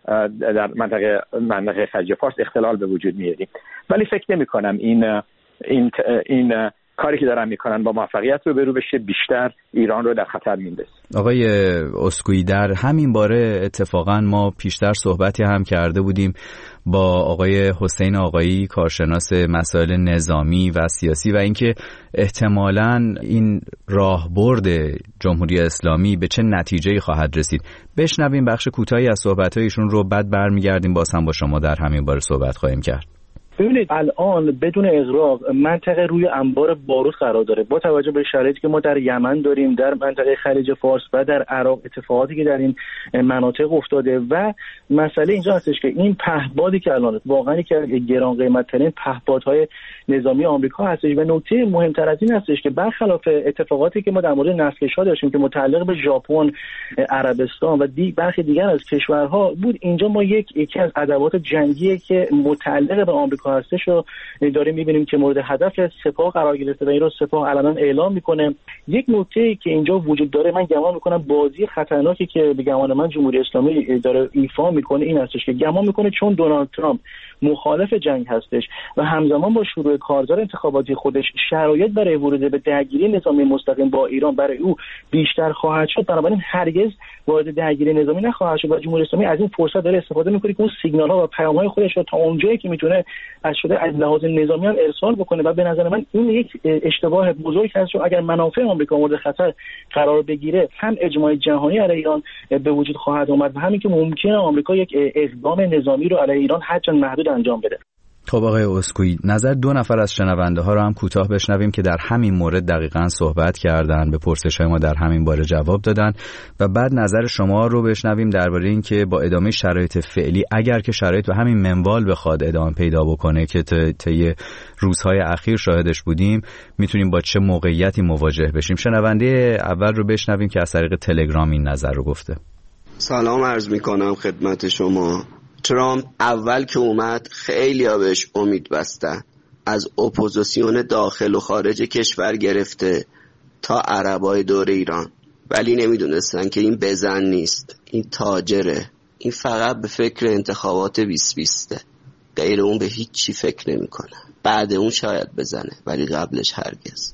در منطقه منطقه خلیج فارس اختلال به وجود میاریم. ولی فکر نمی کنم این این این کاری که دارن میکنن با موفقیت رو برو بشه، بیشتر ایران رو در خطر میندازه. آقای اسکوئی، در همین باره اتفاقا ما پیشتر صحبتی هم کرده بودیم با آقای حسین آقایی، کارشناس مسائل نظامی و سیاسی، و اینکه احتمالاً این راهبرد جمهوری اسلامی به چه نتیجه‌ای خواهد رسید. بشنویم بخش کوتاهی از صحبت‌های ایشون رو، بعد برمیگردیم باز هم با شما در همین باره صحبت خواهیم کرد. ببینید الان بدون اغراق منطقه روی انبار بارود قرار داره. با توجه به شرایطی که ما در یمن داریم، در منطقه خلیج فارس و در عراق، اتفاقاتی که در این مناطق افتاده و مسئله اینجا هستش که این پهپادی که الان واقعا که گران قیمت ترین پهپادهای نظامی آمریکا هستش و نکته مهمتر از این هستش که برخلاف اتفاقاتی که ما در مورد نفتکش‌ها داشتیم که متعلق به ژاپن، عربستان و دی برخی دیگر از کشورها بود، اینجا ما یک یکی از ادوات جنگی که متعلق به آمریکا هستش رو داریم می‌بینیم که مورد هدف سپاه قرار گرفته و این رو سپاه علنا اعلام میکنه. یک نکته که اینجا وجود داره، من گمان میکنم بازی خطرناکی که به گمان من جمهوری اسلامی داره ایفا میکنه این هستش که گمان میکنه چون دونالد ترامپ مخالف جنگ هستش و همزمان با شروع کارزار انتخاباتی خودش شرایط برای ورود به درگیری نظامی مستقیم با ایران برای او بیشتر خواهد شد، بنابراین هرگز وارد درگیری نظامی نخواهد شد و جمهوری اسلامی از این فرصت داره استفاده میکنه که اون سیگنال‌ها و پیام‌های خودش رو تا اونجایی که میتونه از شده از لحاظ نظامی هم ارسال بکنه و به نظر من این یک اشتباه بزرگ هست، چون اگر منافع آمریکا مورد خطر قرار بگیره هم اجماع جهانی علیه ایران به وجود خواهد اومد و همین که ممکنه آمریکا یک اقدام نظامی رو علیه ایران هرچند محدود انجام بده. خب آقای اسکوئی، نظر دو نفر از شنونده ها رو هم کوتاه بشنویم که در همین مورد دقیقاً صحبت کردن، به پرسش‌های ما در همین باره جواب دادن و بعد نظر شما رو بشنویم درباره این که با ادامه شرایط فعلی، اگر که شرایط به همین منوال بخواد ادامه پیدا بکنه که طی روزهای اخیر شاهدش بودیم، میتونیم با چه موقعیتی مواجه بشیم. شنونده اول رو بشنویم که از طریق تلگرام این نظر رو گفته. سلام عرض میکنم خدمت شما. ترامپ اول که اومد خیلی ها بهش امید بستن، از اپوزیسیون داخل و خارج کشور گرفته تا عربای دور ایران، ولی نمیدونستن که این بزن نیست، این تاجره، این فقط به فکر انتخابات بیست بیسته، غیر اون به هیچ چی فکر نمیکنه. بعد اون شاید بزنه ولی قبلش هرگز.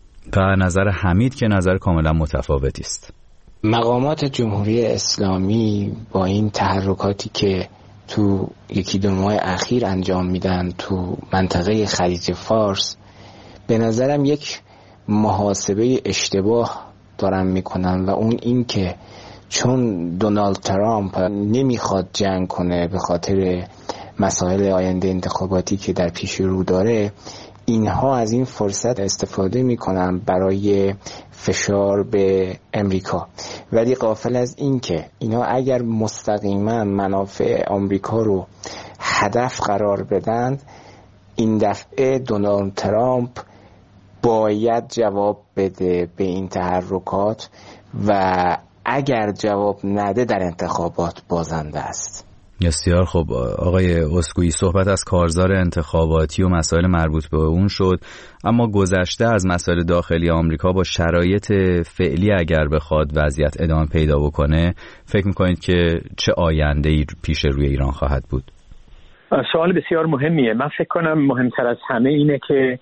و نظر حمید که نظر کاملا متفاوتی است. مقامات جمهوری اسلامی با این تحرکاتی که تو یکی دو ماه اخیر انجام میدن تو منطقه خلیج فارس، به نظرم یک محاسبه اشتباه دارن میکنن و اون این که چون دونالد ترامپ نمیخواد جنگ کنه به خاطر مسائل آینده انتخاباتی که در پیش رو داره، اینها از این فرصت استفاده میکنن برای فشار به امریکا، ولی غافل از این که اینا اگر مستقیما منافع آمریکا رو هدف قرار بدن، این دفعه دونالد ترامپ باید جواب بده به این تحرکات و اگر جواب نده در انتخابات بازنده است. بسیار خب آقای اسکویی، صحبت از کارزار انتخاباتی و مسائل مربوط به اون شد، اما گذشته از مسائل داخلی آمریکا با شرایط فعلی اگر بخواد وضعیت ادامه پیدا بکنه، فکر میکنید که چه آینده‌ای پیش روی ایران خواهد بود؟ سوال بسیار مهمیه. من فکر کنم مهمتر از همه اینه که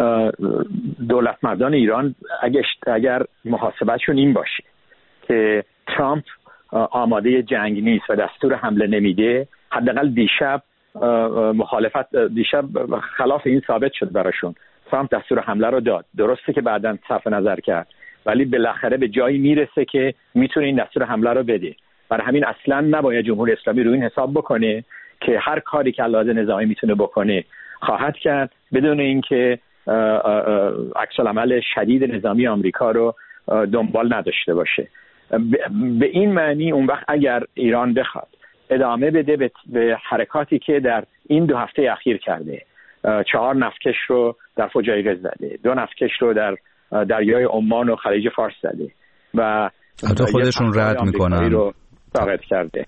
دولت مردان ایران اگر, اگر محاسبتشون این باشه که ترامپ آماده جنگ نیست و دستور حمله نمیده، حداقل دیشب مخالفت دیشب خلاف این ثابت شد براشون. ترامپ دستور حمله رو داد، درسته که بعداً صرف نظر کرد، ولی بالاخره به جایی میرسه که میتونه این دستور حمله رو بده. برای همین اصلاً نباید جمهوری اسلامی روی این حساب بکنه که هر کاری که علاوه نظامی میتونه بکنه خواهد کرد بدون اینکه عکس العمل شدید نظامی آمریکا رو دنبال نداشته باشه. به این معنی اون وقت اگر ایران بخواد ادامه بده به حرکاتی که در این دو هفته اخیر کرده، چهار نفتکش رو در فجایع زده، دو نفتکش رو در دریای عمان و خلیج فارس زده و حتی خودشون رد میکنن رو ساقط کرده،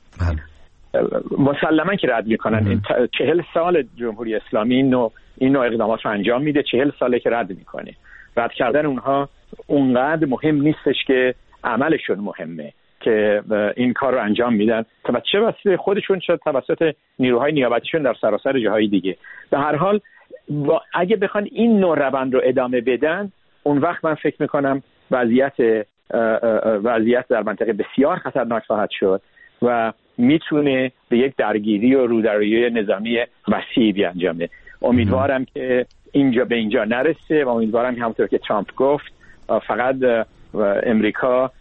مسلما که رد میکنن. چهل سال جمهوری اسلامی این نوع این نوع اقدامات رو انجام میده، چهل ساله که رد میکنه. رد کردن اونها اونقدر مهم نیستش که عملشون مهمه که این کار رو انجام میدن، چه واسه خودشون چه توسط نیروهای نیابتیشون در سراسر جاهای دیگه. به هر حال اگه بخوان این نوع روند رو ادامه بدن، اون وقت من فکر میکنم وضعیت وضعیت در منطقه بسیار خطرناک خواهد شد و میتونه به یک درگیری و رودرویی نظامی وسیعی بیانجامه. امیدوارم که اینجا به اینجا نرسه و امیدوارم که همونطور که ترامپ گفت فقط امریکا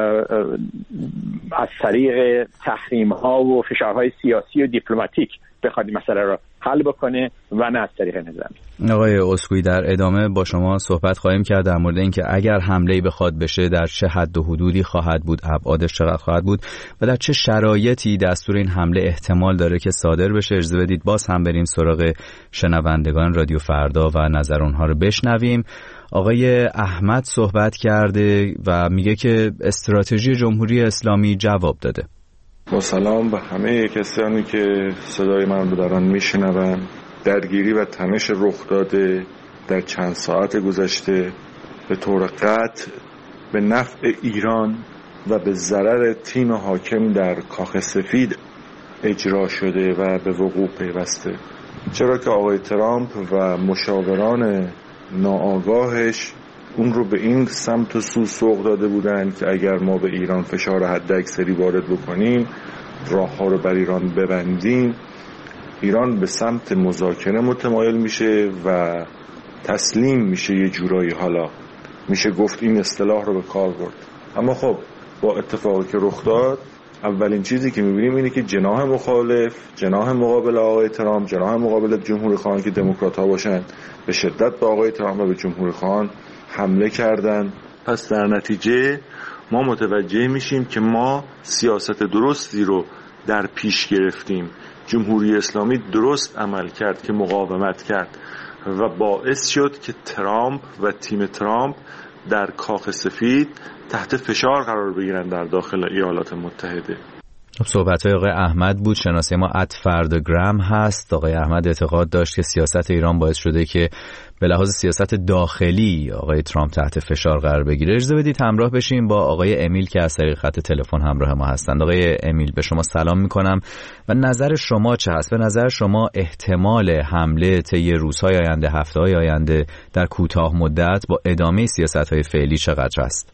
از طریق تحریم ها و فشارهای سیاسی و دیپلماتیک بخواد این مسئله رو حل بکنه و نه از طریق نظامی. آقای اسکویی، در ادامه با شما صحبت خواهیم کرد در مورد اینکه اگر حمله‌ای بخواد بشه در چه حد و حدودی خواهد بود، ابعادش چقدر خواهد بود و در چه شرایطی دستور این حمله احتمال داره که صادر بشه. اجازه بدید باز هم بریم سراغ شنوندگان رادیو فردا و نظر اونها رو بشنویم. آقای احمد صحبت کرده و میگه که استراتژی جمهوری اسلامی جواب داده. با سلام به همه کسانی که صدای من رو دارن میشنون. درگیری و تنش رخ داده در چند ساعت گذشته به طور قطع به نفع ایران و به ضرر تیم حاکم در کاخ سفید اجرا شده و به وقوع پیوسته، چرا که آقای ترامپ و مشاوران ناآگاهش اون رو به این سمت و سو سوق داده بودند که اگر ما به ایران فشار حداکثری وارد بکنیم، راه ها رو بر ایران ببندیم، ایران به سمت مذاکره متمایل میشه و تسلیم میشه. یه جورایی حالا میشه گفت این اصطلاح رو به کار برد. اما خب با اتفاقی که رخ داد، اولین چیزی که میبینیم اینه که جناح مخالف، جناح مقابل آقای ترامپ، جناح مقابل جمهوری خواهان که دموکرات ها باشن، به شدت به آقای ترامپ و به جمهوری خواهان حمله کردن. پس در نتیجه ما متوجه میشیم که ما سیاست درستی رو در پیش گرفتیم. جمهوری اسلامی درست عمل کرد که مقاومت کرد و باعث شد که ترامپ و تیم ترامپ در کاخ سفید تحت فشار قرار بگیرن در داخل ایالات متحده. صحبت‌های آقای احمد بود. شناسه ما ات فردگرام هست. آقای احمد اعتقاد داشت که سیاست ایران باعث شده که به لحاظ سیاست داخلی آقای ترامپ تحت فشار قرار بگیره. اجازه بدید همراه بشیم با آقای امیل که از طریق خط تلفن همراه ما هستند. آقای امیل، به شما سلام می‌کنم و نظر شما چه هست؟ به نظر شما احتمال حمله طی روزهای آینده، هفته‌های آینده در کوتاه مدت با ادامه سیاست‌های فعلی چقدر است؟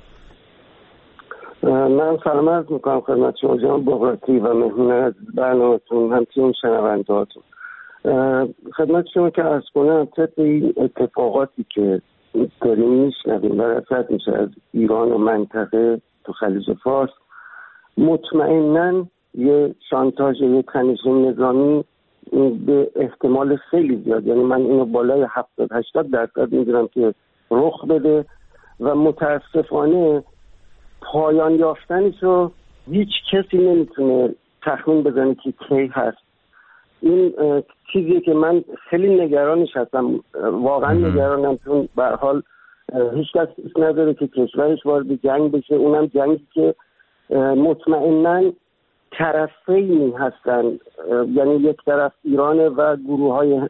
من سلام عرض میکنم خدمت شما جناب بغراتی و مهمون از برنامه‌تون، همچنین شنونده‌هاتون. خدمت شما که عرض کنم طبق این اتفاقاتی که داریم میشنویم و رصد میشه از ایران و منطقه تو خلیج فارس، مطمئناً یه شانتاژ، یه تنش نظامی به احتمال خیلی زیاد، یعنی من اینو بالای هفتاد هشتاد درصد میدونم که رخ بده و متاسفانه پایان یافتنشو هیچ کسی نمیتونه تخمین بزنه که کی هست. این چیزیه که من خیلی نگرانش هستم، واقعا نگرانم، چون به هر حال هیچ کس دوست نداره که کشورش وارد جنگ بشه، اونم جنگی که مطمئناً طرفین هستن، یعنی یک طرف ایرانه و گروه های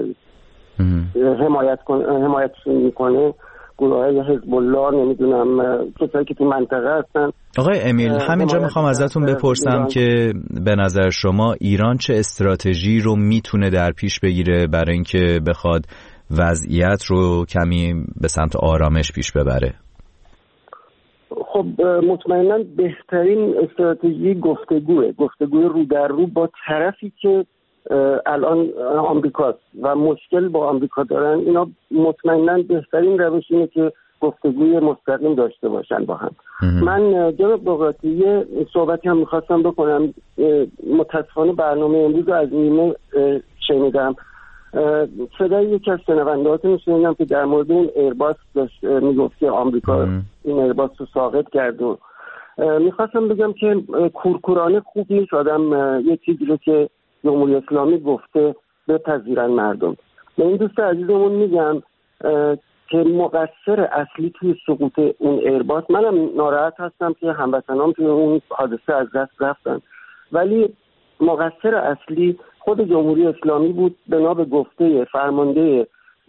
حمایت حمایتشون میکنه، گروه های حزب الله، نمیدونم کسایی که تو منطقه هستن. آقای امیل، همینجا میخوام ازتون بپرسم ایران. که به نظر شما ایران چه استراتژی رو میتونه در پیش بگیره برای اینکه بخواد وضعیت رو کمی به سمت آرامش پیش ببره؟ خب مطمئنا بهترین استراتژی گفتگوه، گفتگوی رو در رو با طرفی که الان آمریکاست و مشکل با آمریکا دارن. اینا مطمئنا بهترین روش اینه که گفتگوی مستقیم داشته باشن با هم. من جناب بغراتی یه صحبتی هم میخواستم بکنم، متاسفانه برنامه امروز رو از نیمه شنیدم، صدای یکی از شنوندهاتون شنیدم که در مورد این ایرباس داشت میگفت که آمریکا این ایرباس رو ساقط کرد و میخواستم بگم که کورکورانه خوب نیست آدم یه چیزی رو که جمهوری اسلامی گفته بپذیرن مردم. به این دوست عزیزمون میگم که مقصر اصلی توی سقوط اون ایرباس، منم ناراحت هستم که هموطنام توی اون حادثه از دست رفتن، ولی مقصر اصلی خود جمهوری اسلامی بود بنا به گفته فرمانده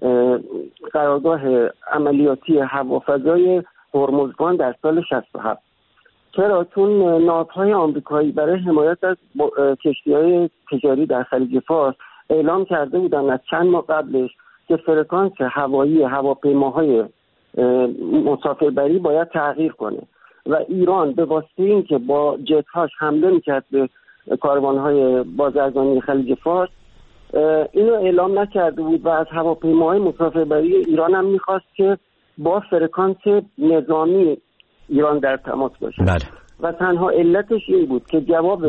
قرارگاه عملیاتی هوافضای هرمزگان در سال شصت و هفت. چرا؟ چون ناوهای آمریکایی برای حمایت از کشتی‌های تجاری در خلیج فارس اعلام کرده بودن از چند ماه قبلش که فرکانس هوایی هواپیماهای مسافربری باید تغییر کنه و ایران به واسطه این که با جت‌هاش حمله می‌کرد به کاروان‌های بازرگانی خلیج فارس اینو اعلام نکرده بود و از هواپیماهای مسافربری ایران هم می‌خواست که با فرکانس نظامی ایران در تماس باشه. بله. و تنها علتش این بود که جواب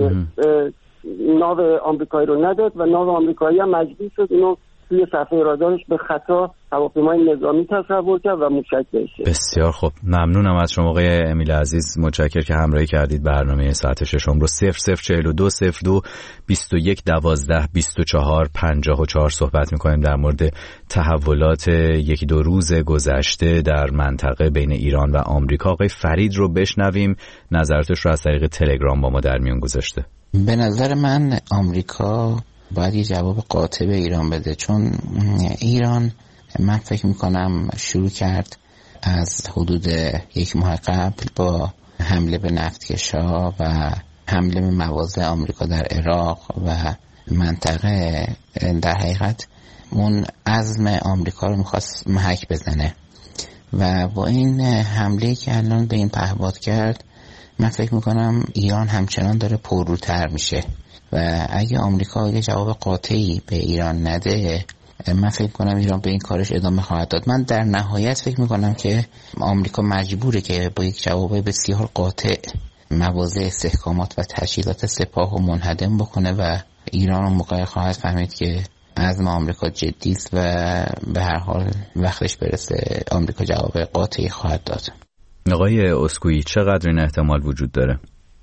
ناو آمریکایی رو نداد و ناو آمریکایی هم مجبور شد اینو توی صفحه رادارش به خطا هواپیمای نظامی تصور کرد و موشک بشه. بسیار خوب، ممنونم از شما آقای امیل عزیز، متشکرم که همراهی کردید. برنامه ساعت ششم رو صفر صفر چهل و دو صفر دو بیست و یک دوازده بیست و چهار پنجاه و چهار صحبت می‌کنیم در مورد تحولات یکی دو روز گذشته در منطقه بین ایران و آمریکا. آقای فرید رو بشنویم، نظراتش رو از طریق تلگرام با ما در میون گذاشته. به نظر من آمریکا باید یه جواب قاطع به ایران بده، چون ایران من فکر میکنم شروع کرد از حدود یک ماه قبل با حمله به نفتکش‌ها و حمله به مواضع آمریکا در عراق و منطقه. در حقیقت اون عزم آمریکا رو میخواست محک بزنه و با این حمله که الان به این پهپاد کرد من فکر میکنم ایران همچنان داره پرروتر میشه و اگه آمریکا یه جواب قاطعی به ایران نده من فکر کنم ایران به این کارش ادامه خواهد داد. من در نهایت فکر میکنم که آمریکا مجبوره که با یک جواب بسیار قاطع مواضع استحکامات و تجهیزات سپاه رو منهدم بکنه و ایران اون موقع خواهد فهمید که عزم آمریکا جدی است و به هر حال وقتش برسه آمریکا جواب قاطعی خواهد داد. آقای اسکویی، چقدر این احتمال وجود داره؟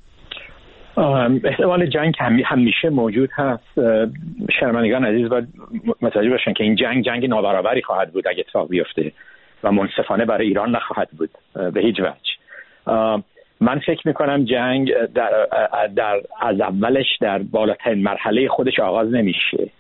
احتمال جنگ همیشه موجود هست. شنوندگان عزیز باید متوجه باشن که این جنگ جنگ نابرابری خواهد بود اگه اتفاق بیفته و منصفانه برای ایران نخواهد بود به هیچ وجه. من فکر میکنم جنگ در, در از اولش در بالاترین مرحله خودش آغاز نمیشه.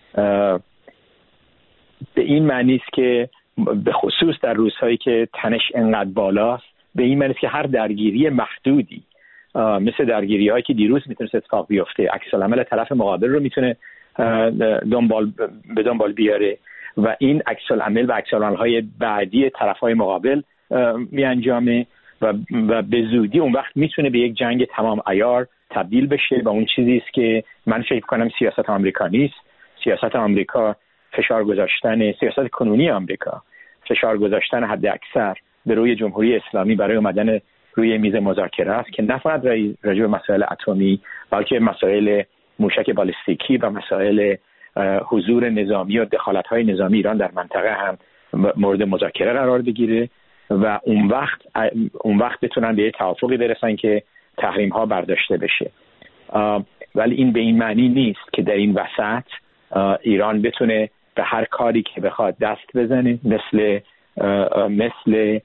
به این معنی است که به خصوص در روزهایی که تنش انقدر بالاست، به این معنی است که هر درگیری محدودی مثل درگیری هایی که دیروز میتونه اتفاق بیفته عکس العمل طرف مقابل رو میتونه دنبال به دنبال بیاره و این عکس العمل و عکس العمل های بعدی طرف های مقابل می انجامه و, و به زودی اون وقت میتونه به یک جنگ تمام عیار تبدیل بشه و اون چیزی است که من فکر کنم سیاست آمریکا نیست. سیاست آمریکا فشار گذاشتن، سیاست کنونی آمریکا فشار گذاشتن حد اکثر به روی جمهوری اسلامی برای اومدن روی میز مذاکره است که نه فقط راجع به مسائل اتمی بلکه مسائل موشک بالستیکی و مسائل حضور نظامی و دخالت‌های نظامی ایران در منطقه هم مورد مذاکره قرار بگیره و اون وقت اون وقت بتونن به یه توافقی برسن که تحریم ها برداشته بشه. ولی این به این معنی نیست که در این وسط ایران بتونه به هر کاری که بخواد دست بزنه، مثل مثل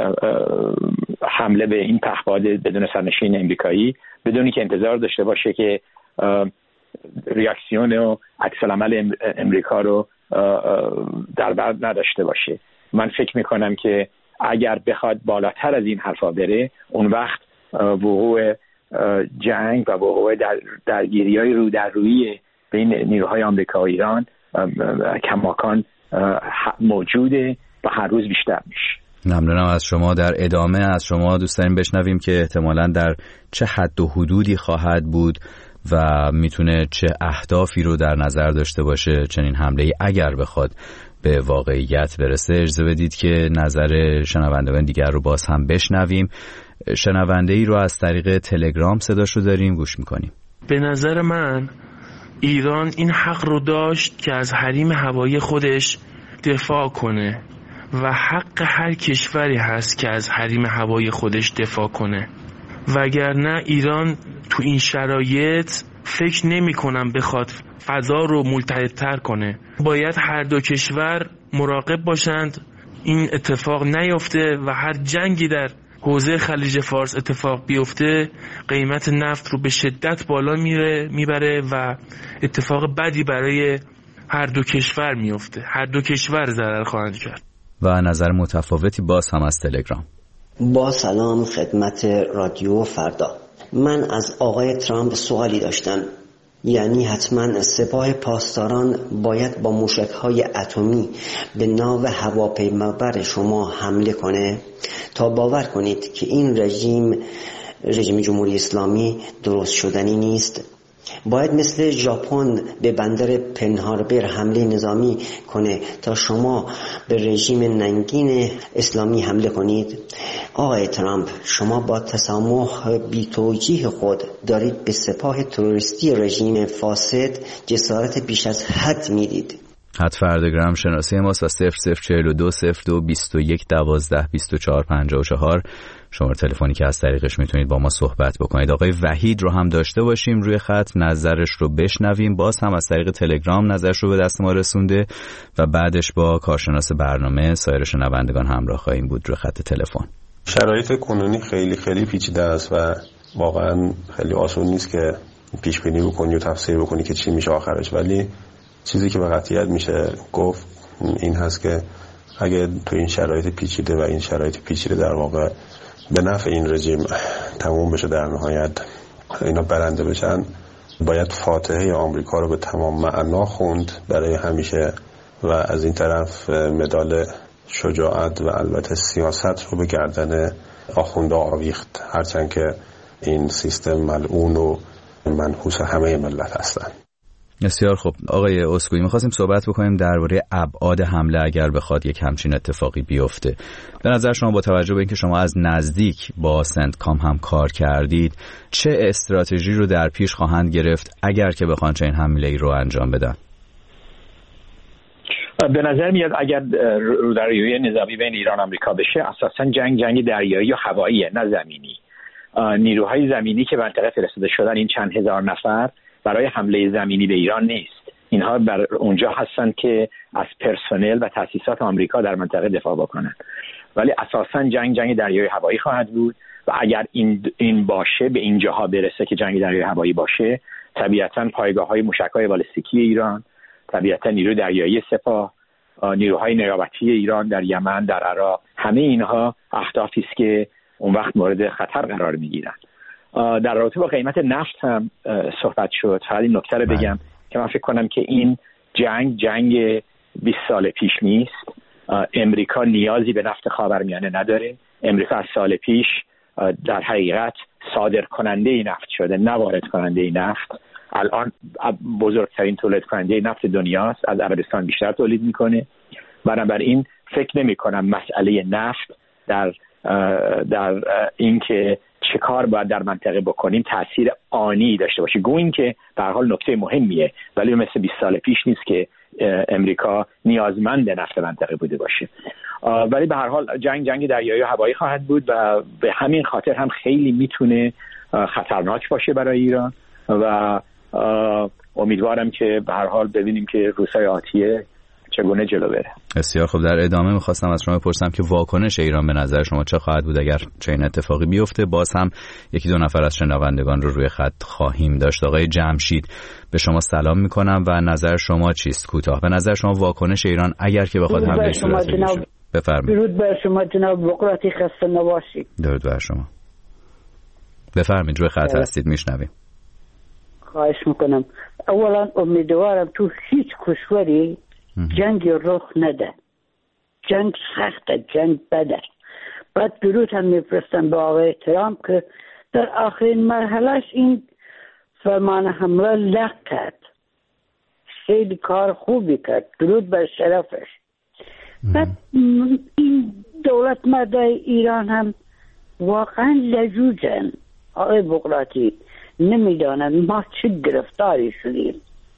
حمله به این پهپاد بدون سرنشین امریکایی، بدونی که انتظار داشته باشه که ریاکسیون و عکس العمل امریکا رو در بر نداشته باشه. من فکر میکنم که اگر بخواد بالاتر از این حرفا بره، اون وقت وقوع جنگ و وقوع در درگیری‌های رو در روی بین نیروهای آمریکا و ایران کماکان موجوده و هر روز بیشتر میشه. ممنونم از شما. در ادامه از شما دوست داریم بشنویم که احتمالاً در چه حد و حدودی خواهد بود و میتونه چه اهدافی رو در نظر داشته باشه چنین حمله‌ای اگر بخواد به واقعیت برسه. اجازه بدید که نظر شنوندگان دیگر رو باز هم بشنویم. شنونده‌ای رو از طریق تلگرام صداشو داریم، گوش میکنیم. به نظر من ایران این حق رو داشت که از حریم هوایی خودش دفاع کنه و حق هر کشوری هست که از حریم هوایی خودش دفاع کنه، وگرنه ایران تو این شرایط فکر نمی کنم بخواد فضا رو ملتهب‌تر کنه. باید هر دو کشور مراقب باشند این اتفاق نیفته و هر جنگی در حوزه خلیج فارس اتفاق بیفته قیمت نفت رو به شدت بالا میره میبره و اتفاق بدی برای هر دو کشور میفته. هر دو کشور ضرر خواهند کرد. و نظر متفاوتی باز هم از تلگرام. با سلام خدمت رادیو فردا. من از آقای ترامپ سوالی داشتم، یعنی حتما سپاه پاسداران باید با موشک‌های اتمی به ناو هواپیمابر شما حمله کنه تا باور کنید که این رژیم رژیم جمهوری اسلامی درست شدنی نیست؟ باید مثل ژاپن به بندر پرل هاربر حمله نظامی کنه تا شما به رژیم ننگین اسلامی حمله کنید؟ آقای ترامپ، شما با تسامح بی‌توجیه خود دارید به سپاه تروریستی رژیم فاسد جسارت بیش از حد میدید. حد فردگرام شناسی ماست و صفر صفر چهل و دو صفر دو بیست و یک دوازده بیست و چهار پنجاه و چهار شماره تلفنی که از طریقش میتونید با ما صحبت بکنید. آقای وحید رو هم داشته باشیم روی خط، نظرش رو بشنویم. باز هم از طریق تلگرام نظرش رو به دست ما رسونده و بعدش با کارشناس برنامه سایر شنوندگان همراه خواهیم بود روی خط تلفن. شرایط کنونی خیلی خیلی پیچیده است و واقعا خیلی آسون نیست که پیش بینی بکنی و تفسیر بکنی که چی میشه آخرش، ولی چیزی که به قطعیت میشه گفت این هست که اگه تو این شرایط پیچیده و این شرایط پیچیده در واقع به نفع این رژیم تموم بشه، در نهایت اینا برنده بشن، باید فاتحه آمریکا رو به تمام معنا خوند برای همیشه و از این طرف مدال شجاعت و البته سیاست رو به گردن آخونده آویخت، هرچند که این سیستم ملعون و منحوس همه ملت هستن. بسیار خب آقای اسکوئی، می‌خواستیم صحبت بکنیم درباره ابعاد حمله اگر بخواد یک همچین اتفاقی بیفته. به نظر شما با توجه به اینکه شما از نزدیک با سنتکام هم کار کردید، چه استراتژی رو در پیش خواهند گرفت اگر که بخوان چنین حمله‌ای رو انجام بدن؟ به نظر میاد اگر رودرویی نظامی بین ایران و آمریکا بشه، اساساً جنگ جنگ دریایی و هواییه، نه زمینی. نیروهای زمینی که منطقه فرستاده شدن، این چند هزار نفر، برای حمله زمینی به ایران نیست. اینها بر اونجا هستن که از پرسنل و تأسیسات آمریکا در منطقه دفاع بکنن. ولی اساساً جنگ جنگ دریایی هوایی خواهد بود و اگر این این باشه، به این جاها برسه که جنگ دریایی هوایی باشه، طبیعتاً پایگاه‌های موشک‌های بالستیکی ایران، طبیعتاً نیروی دریایی سپاه، نیروهای نیابتی ایران در یمن، در عراق، همه اینها اهدافی است که اون وقت مورد خطر قرار می‌گیرن. در رابطه با قیمت نفت هم صحبت شد. فقط این نکته رو بگم که من فکر کنم که این جنگ جنگ بیست سال پیش نیست. امریکا نیازی به نفت خاورمیانه نداره. امریکا از سال پیش در حقیقت صادر کننده نفت شده، نه وارد کننده نفت. الان بزرگترین تولید کننده نفت دنیاست، از عربستان بیشتر تولید میکنه. بنابراین فکر نمی کنم مسئله نفت در در اینکه چه کار باید در منطقه بکنیم تاثیر آنی داشته باشه. گویا اینکه به هر حال نکته مهمیه، ولی مثل بیست سال پیش نیست که امریکا نیازمند نفت منطقه بوده باشه. ولی به هر حال جنگ جنگ دریایی و هوایی خواهد بود و به همین خاطر هم خیلی میتونه خطرناک باشه برای ایران و امیدوارم که به هر حال ببینیم که روزهای آتیه چگونه جلو بره. بسیار خب، در ادامه میخواستم از شما بپرسم که واکنش ایران به نظر شما چه خواهد بود اگر چنین اتفاقی بیفته؟ باز هم یکی دو نفر از شنوندگان رو روی خط خواهیم داشت. آقای جمشید، به شما سلام میکنم و نظر شما چیست؟ کوتاه به نظر شما واکنش ایران اگر که بخواد حمله صورت بگیره؟ بفرمایید. درود بر شما جناب بقراتی، خسته نباشید. درود بر شما. بفرمایید، روی خط هستید، میشنویم. خواهش میکنم. اولا امیدوارم تو هیچ کشوری جنگ رخ نده. جنگ سخته، جنگ بده. بعد درود هم میفرستم به آقای ترامپ که در آخرین مرحلهش این فرمان حمله لغو کرد. خیلی کار خوبی کرد. درود بر شرفش. بعد این دولت مرده ایران هم واقعا لجوجن. آقای بقراتی، نمیدانن ما چه گرفتاری شدیم.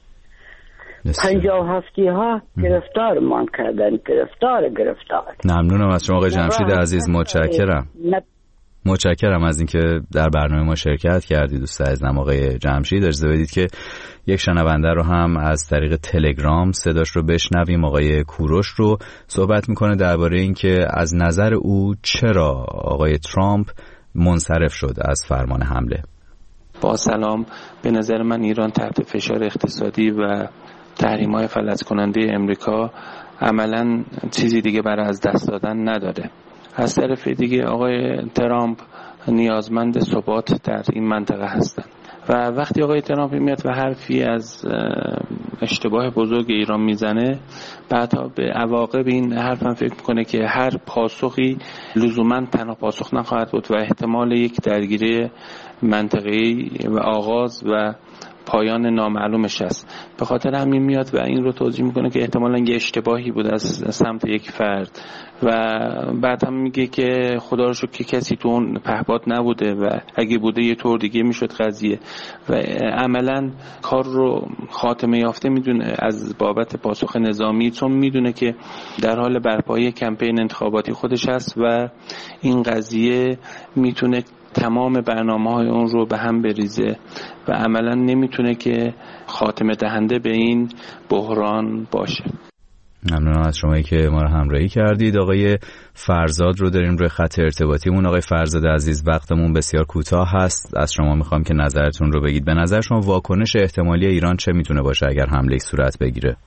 پنجاه هفتی ها گرفتار مان کردن، گرفتار گرفتار. ممنونم از شما آقای جمشید عزیز، متشکرم. متشکرم از اینکه در برنامه ما شرکت کردید. دوست عزیزم آقای جمشید، اجازه بدید که یک شنونده رو هم از طریق تلگرام صداش رو بشنویم. آقای کوروش رو صحبت میکنه درباره اینکه از نظر او چرا آقای ترامپ منصرف شد از فرمان حمله. با سلام، به نظر من ایران تحت فشار اقتصادی و تحریم‌های فلج کننده امریکا عملاً چیزی دیگه برای از دست دادن نداره. از طرف دیگه آقای ترامپ نیازمند ثبات در این منطقه هستن و وقتی آقای ترامپ میاد و حرفی از اشتباه بزرگ ایران میزنه، بعدا به عواقب این حرف هم فکر میکنه که هر پاسخی لزوما تنها پاسخ نخواهد بود و احتمال یک درگیری منطقه‌ای و آغاز و پایان نامعلومش هست. به خاطر همین میاد و این رو توضیح میکنه که احتمالاً یه اشتباهی بود از سمت یک فرد و بعد هم میگه که خدا رو شکر که کسی تو اون پهپاد نبوده و اگه بوده یه طور دیگه میشد قضیه و عملاً کار رو خاتمه یافته میدونه از بابت پاسخ نظامی، چون میدونه که در حال برپایی کمپین انتخاباتی خودش هست و این قضیه میتونه تمام برنامه‌های اون رو به هم بریزه و عملاً نمیتونه که خاتمه دهنده به این بحران باشه. ممنونم از شمایی که ما رو همراهی کردید. آقای فرزاد رو داریم روی خط ارتباطیمون. آقای فرزاد عزیز، وقتمون بسیار کوتاه هست، از شما میخوام که نظرتون رو بگید. به نظر شما واکنش احتمالی ایران چه میتونه باشه اگر حمله صورت بگیره؟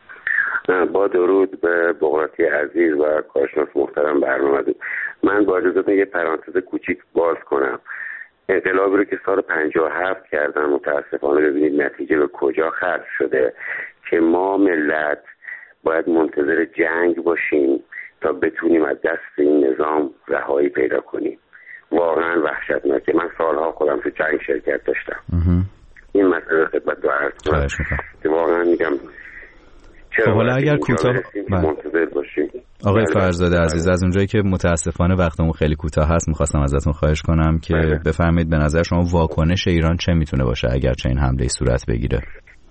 با درود به بقراتی عزیز و کارشناس محترم برنامه. من با اجازهتون یه پرانتز کوچیک باز کنم. انقلابی رو که سال پنجاه و هفت کردن متاسفانه ببینید نتیجه به کجا ختم شده که ما ملت باید منتظر جنگ باشیم تا بتونیم از دست این نظام رهایی پیدا کنیم. واقعا وحشتناکه. من سالها خودم تو جنگ شرکت داشتم. این مسئله خدمت دو عرض کنم که واقعا میگم خب حالا اگر کوتاه منتظر باشیم. آقای فرزاده عزیز، از اونجایی که متاسفانه وقتمون خیلی کوتاه هست میخواستم ازتون خواهش کنم که بله. بفرمایید به نظر شما واکنش ایران چه میتونه باشه اگر چنین حمله صورت بگیره؟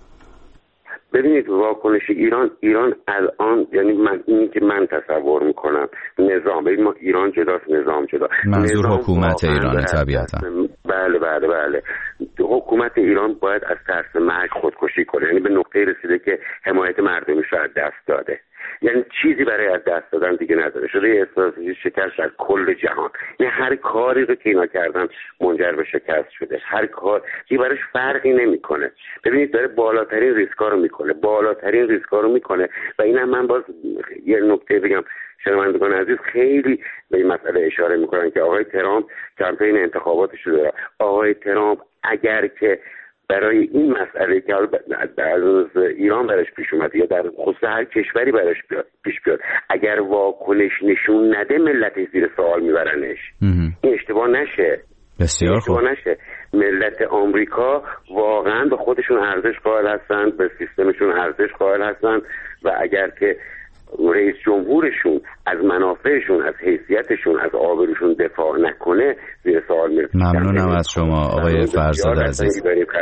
ببینید واکنش ایران ایران الان یعنی من اینی که من تصور میکنم نظام، ببین ما ایران جداست نظام جدا. منظور حکومت ایرانه طبیعتا. بله بله بله حکومت ایران باید از ترس مرگ خودکشی کنه، یعنی به نقطه رسیده که حمایت مردمش رو از دست داده، یعنی چیزی برای از دست دادن دیگه نداره، شده یه استراتژی شکست در کل جهان. یعنی هر کاری رو که اینا کردن منجر به شکست شده، هر کار که براش فرقی نمیکنه. ببینید داره بالاترین ریسکا رو میکنه بالاترین ریسکا رو میکنه و اینم من باز یه نکته بگم شنوندگان عزیز خیلی به این مسئله اشاره میکنن که آقای ترامپ کمپین انتخاباتش رو داره. آقای ترامپ اگر که برای این مسئله که در ایران براش پیش اومد یا در خصوص هر کشوری براش پیش بیاد اگر واکنش نشون نده ملت زیر سوال میبرنش. این اشتباه نشه، بسیار خوب نشه. ملت آمریکا واقعا به خودشون ارزش قائل هستند، به سیستمشون ارزش قائل هستند و اگر که رئیس جمهورشون از منافعشون، از حیثیتشون، از آبروشون دفاع نکنه زیر سوال میره. ممنونم از شما آقای فرزاد عزیز.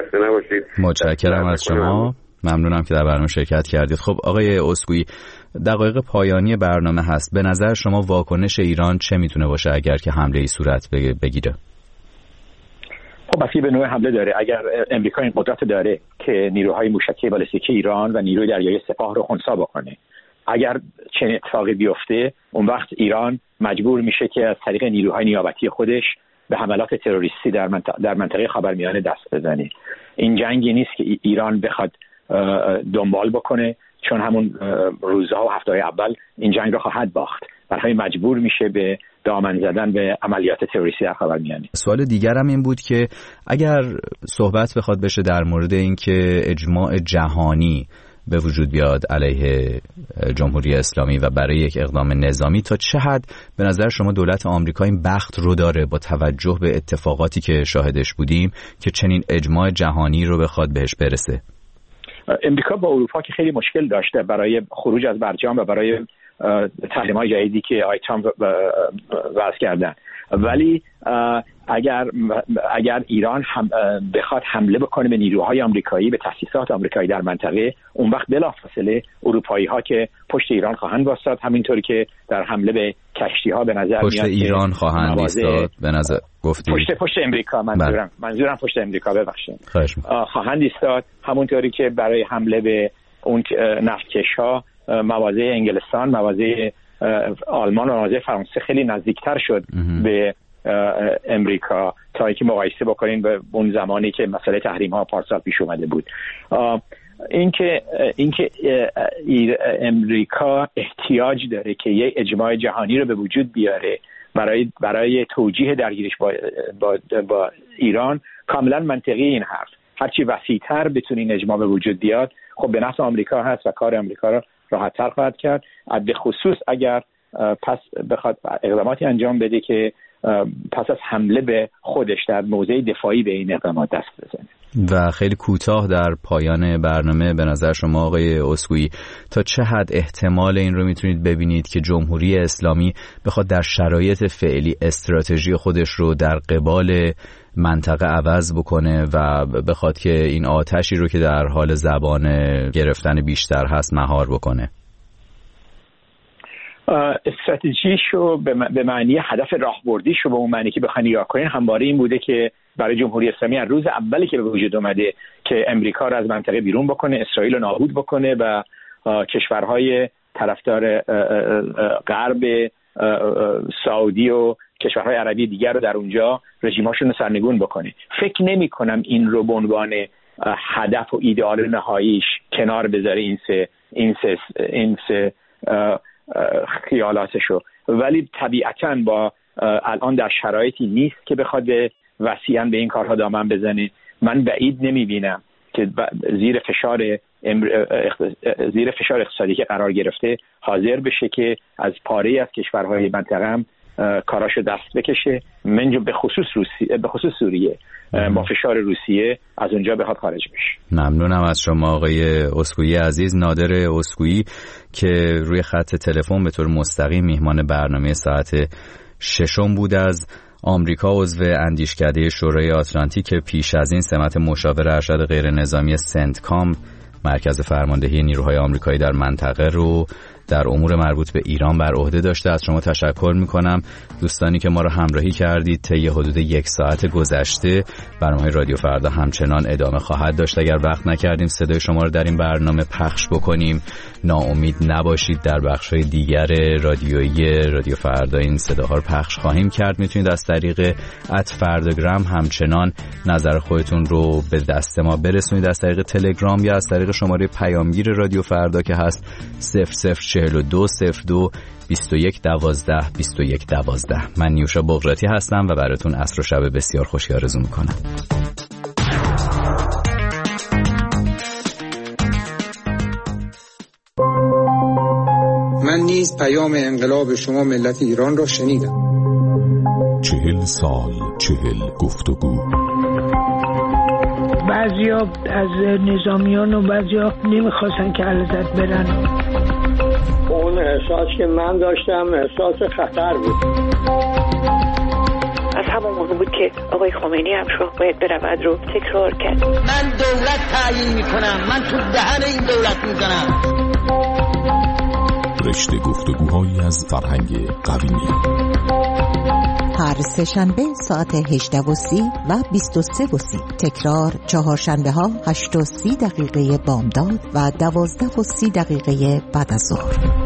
متشکرم از شما. ممنونم که در برنامه شرکت کردید. خب آقای اسکویی، دقایق پایانی برنامه هست. به نظر شما واکنش ایران چه میتونه باشه اگر که حمله ای صورت بگیره؟ خب بسی به نوع حمله داره. اگر امریکا این قدرت داره که نیروهای موشکی بالستیک ایران و نیروی دریایی سپاه رو خنثی بکنه، اگر چنین اتفاقی بیفته، اون وقت ایران مجبور میشه که از طریق نیروهای نیابتی خودش به حملات تروریستی در منطقه در منطقه خاورمیانه دست بزنه. این جنگی نیست که ایران بخواد دنبال بکنه، چون همون روزها و هفته‌های اول این جنگ رو خواهد باخت. برای مجبور میشه به دامن زدن به عملیات تروریستی در خاورمیانه. سوال دیگرم این بود که اگر صحبت بخواد بشه در مورد اینکه اجماع جهانی به وجود بیاد علیه جمهوری اسلامی و برای یک اقدام نظامی، تا چه حد به نظر شما دولت آمریکا این بخت رو داره با توجه به اتفاقاتی که شاهدش بودیم که چنین اجماع جهانی رو بخواد بهش برسه؟ امریکا با اروپا که خیلی مشکل داشته برای خروج از برجام و برای تحریم‌های جدیدی که آقای ترامپ وضع کردن، ولی اگر اگر ایران هم بخواد حمله بکنه به نیروهای آمریکایی، به تأسیسات آمریکایی در منطقه، اون وقت بلافاصله اروپایی‌ها که پشت ایران خواهند واسطاد، همینطوری که در حمله به کشتی‌ها به نظر پشت میاد ایران خواهند ایستاد. به نظر گفتی پشت پشت امریکا منظورم منظورم پشت امریکا ببخشید خواهند ایستاد، همونطوری که برای حمله به اون نفتکش‌ها مواضع انگلستان، مواضع آلمان و مواضع فرانسه خیلی نزدیکتر شد به امریکا تا اینکه مقایسه بکنین به اون زمانی که مسئله تحریم ها پارسال پیش اومده بود. اینکه اینکه امریکا احتیاج داره که یک اجماع جهانی رو به وجود بیاره برای برای توجیه درگیریش با, با, با ایران، کاملا منطقی این حرف. هرچی وسیع‌تر بتونه این اجماع به وجود بیاد، خب به نفع آمریکا هست و کار آمریکا رو راحت‌تر خواهد کرد، به خصوص اگر پس بخواد اقداماتی انجام بده که پس از حمله به خودش در موضع دفاعی به این اقدامات دست بزنه. و خیلی کوتاه در پایان برنامه، به نظر شما آقای اسکویی تا چه حد احتمال این رو میتونید ببینید که جمهوری اسلامی بخواد در شرایط فعلی استراتژی خودش رو در قبال منطقه عوض بکنه و بخواد که این آتشی رو که در حال زبان گرفتن بیشتر هست مهار بکنه؟ استراتژیشو به معنی هدف راهبردیشو به اون معنی که بخواید نگاه کنین همواره این بوده که برای جمهوری اسلامی از روز اولی که به وجود اومده که امریکا رو از منطقه بیرون بکنه، اسرائیل رو نابود بکنه و کشورهای طرفدار غرب، سعودی و کشورهای عربی دیگر رو در اونجا رژیماشون رو سرنگون بکنه. فکر نمی کنم این رو به عنوان هدف و ایدئال نهاییش کنار بذاره این سه این سه این سه خیالاتشو، ولی طبیعتاً با الان در شرایطی نیست که بخواد وسیعاً به این کارها دامن بزنه. من بعید نمیبینم که زیر فشار زیر فشار اقتصادی که قرار گرفته حاضر بشه که از پاره از کشورهای منطقه هم کاراشو دست بکشه، من به خصوص روسیه به خصوص سوریه با فشار روسیه از اونجا بخواد خارج بشه. ممنونم از شما آقای اسکویی عزیز. نادر اسکویی که روی خط تلفن به طور مستقیم میهمان برنامه ساعت ششم بود از آمریکا، عضو اندیشکده شورای آتلانتیک، پیش از این سمت مشاور ارشد غیر نظامی سنتکام مرکز فرماندهی نیروهای آمریکایی در منطقه رو در امور مربوط به ایران بر عهده داشته. از شما تشکر میکنم دوستانی که ما رو همراهی کردید طی حدود یک ساعت گذشته. برنامه رادیو فردا همچنان ادامه خواهد داشت. اگر وقت نکردیم صدای شما رو در این برنامه پخش بکنیم ناامید نباشید، در بخش‌های دیگر رادیویی رادیو فردا این صداها رو پخش خواهیم کرد. میتونید از طریق ات فرداگرام همچنان نظر خودتون رو به دست ما برسونید، از طریق تلگرام یا از طریق شماره پیامگیر رادیو فردا که هست صفر صفر چهل و دو صفر دو بیست و یک دوازده بیست و یک دوازده. من نیوشا بغراتی هستم و براتون عصر و شب بسیار خوشی آرزو میکنم. من نیز پیام انقلاب شما ملت ایران را شنیدم. چهل سال چهل گفتگو. بعضیا از نظامیان و بعضیا نمیخواستن که علازت برن. اون احساس که من داشتم احساس خطر بود. از همون موقع بود که آقای خمینی هم شاه باید برود رو تکرار کرد. من دولت تعیین میکنم، من تو دهن این دولت میزنم. رشته گفتگوهایی از فرهنگ قومی. هر سه شنبه ساعت هجده و سی و بیست و سه و سی. تکرار چهار شنبه ها هشت و سی دقیقه بامداد و دوازده و سی دقیقه بعد از ظهر.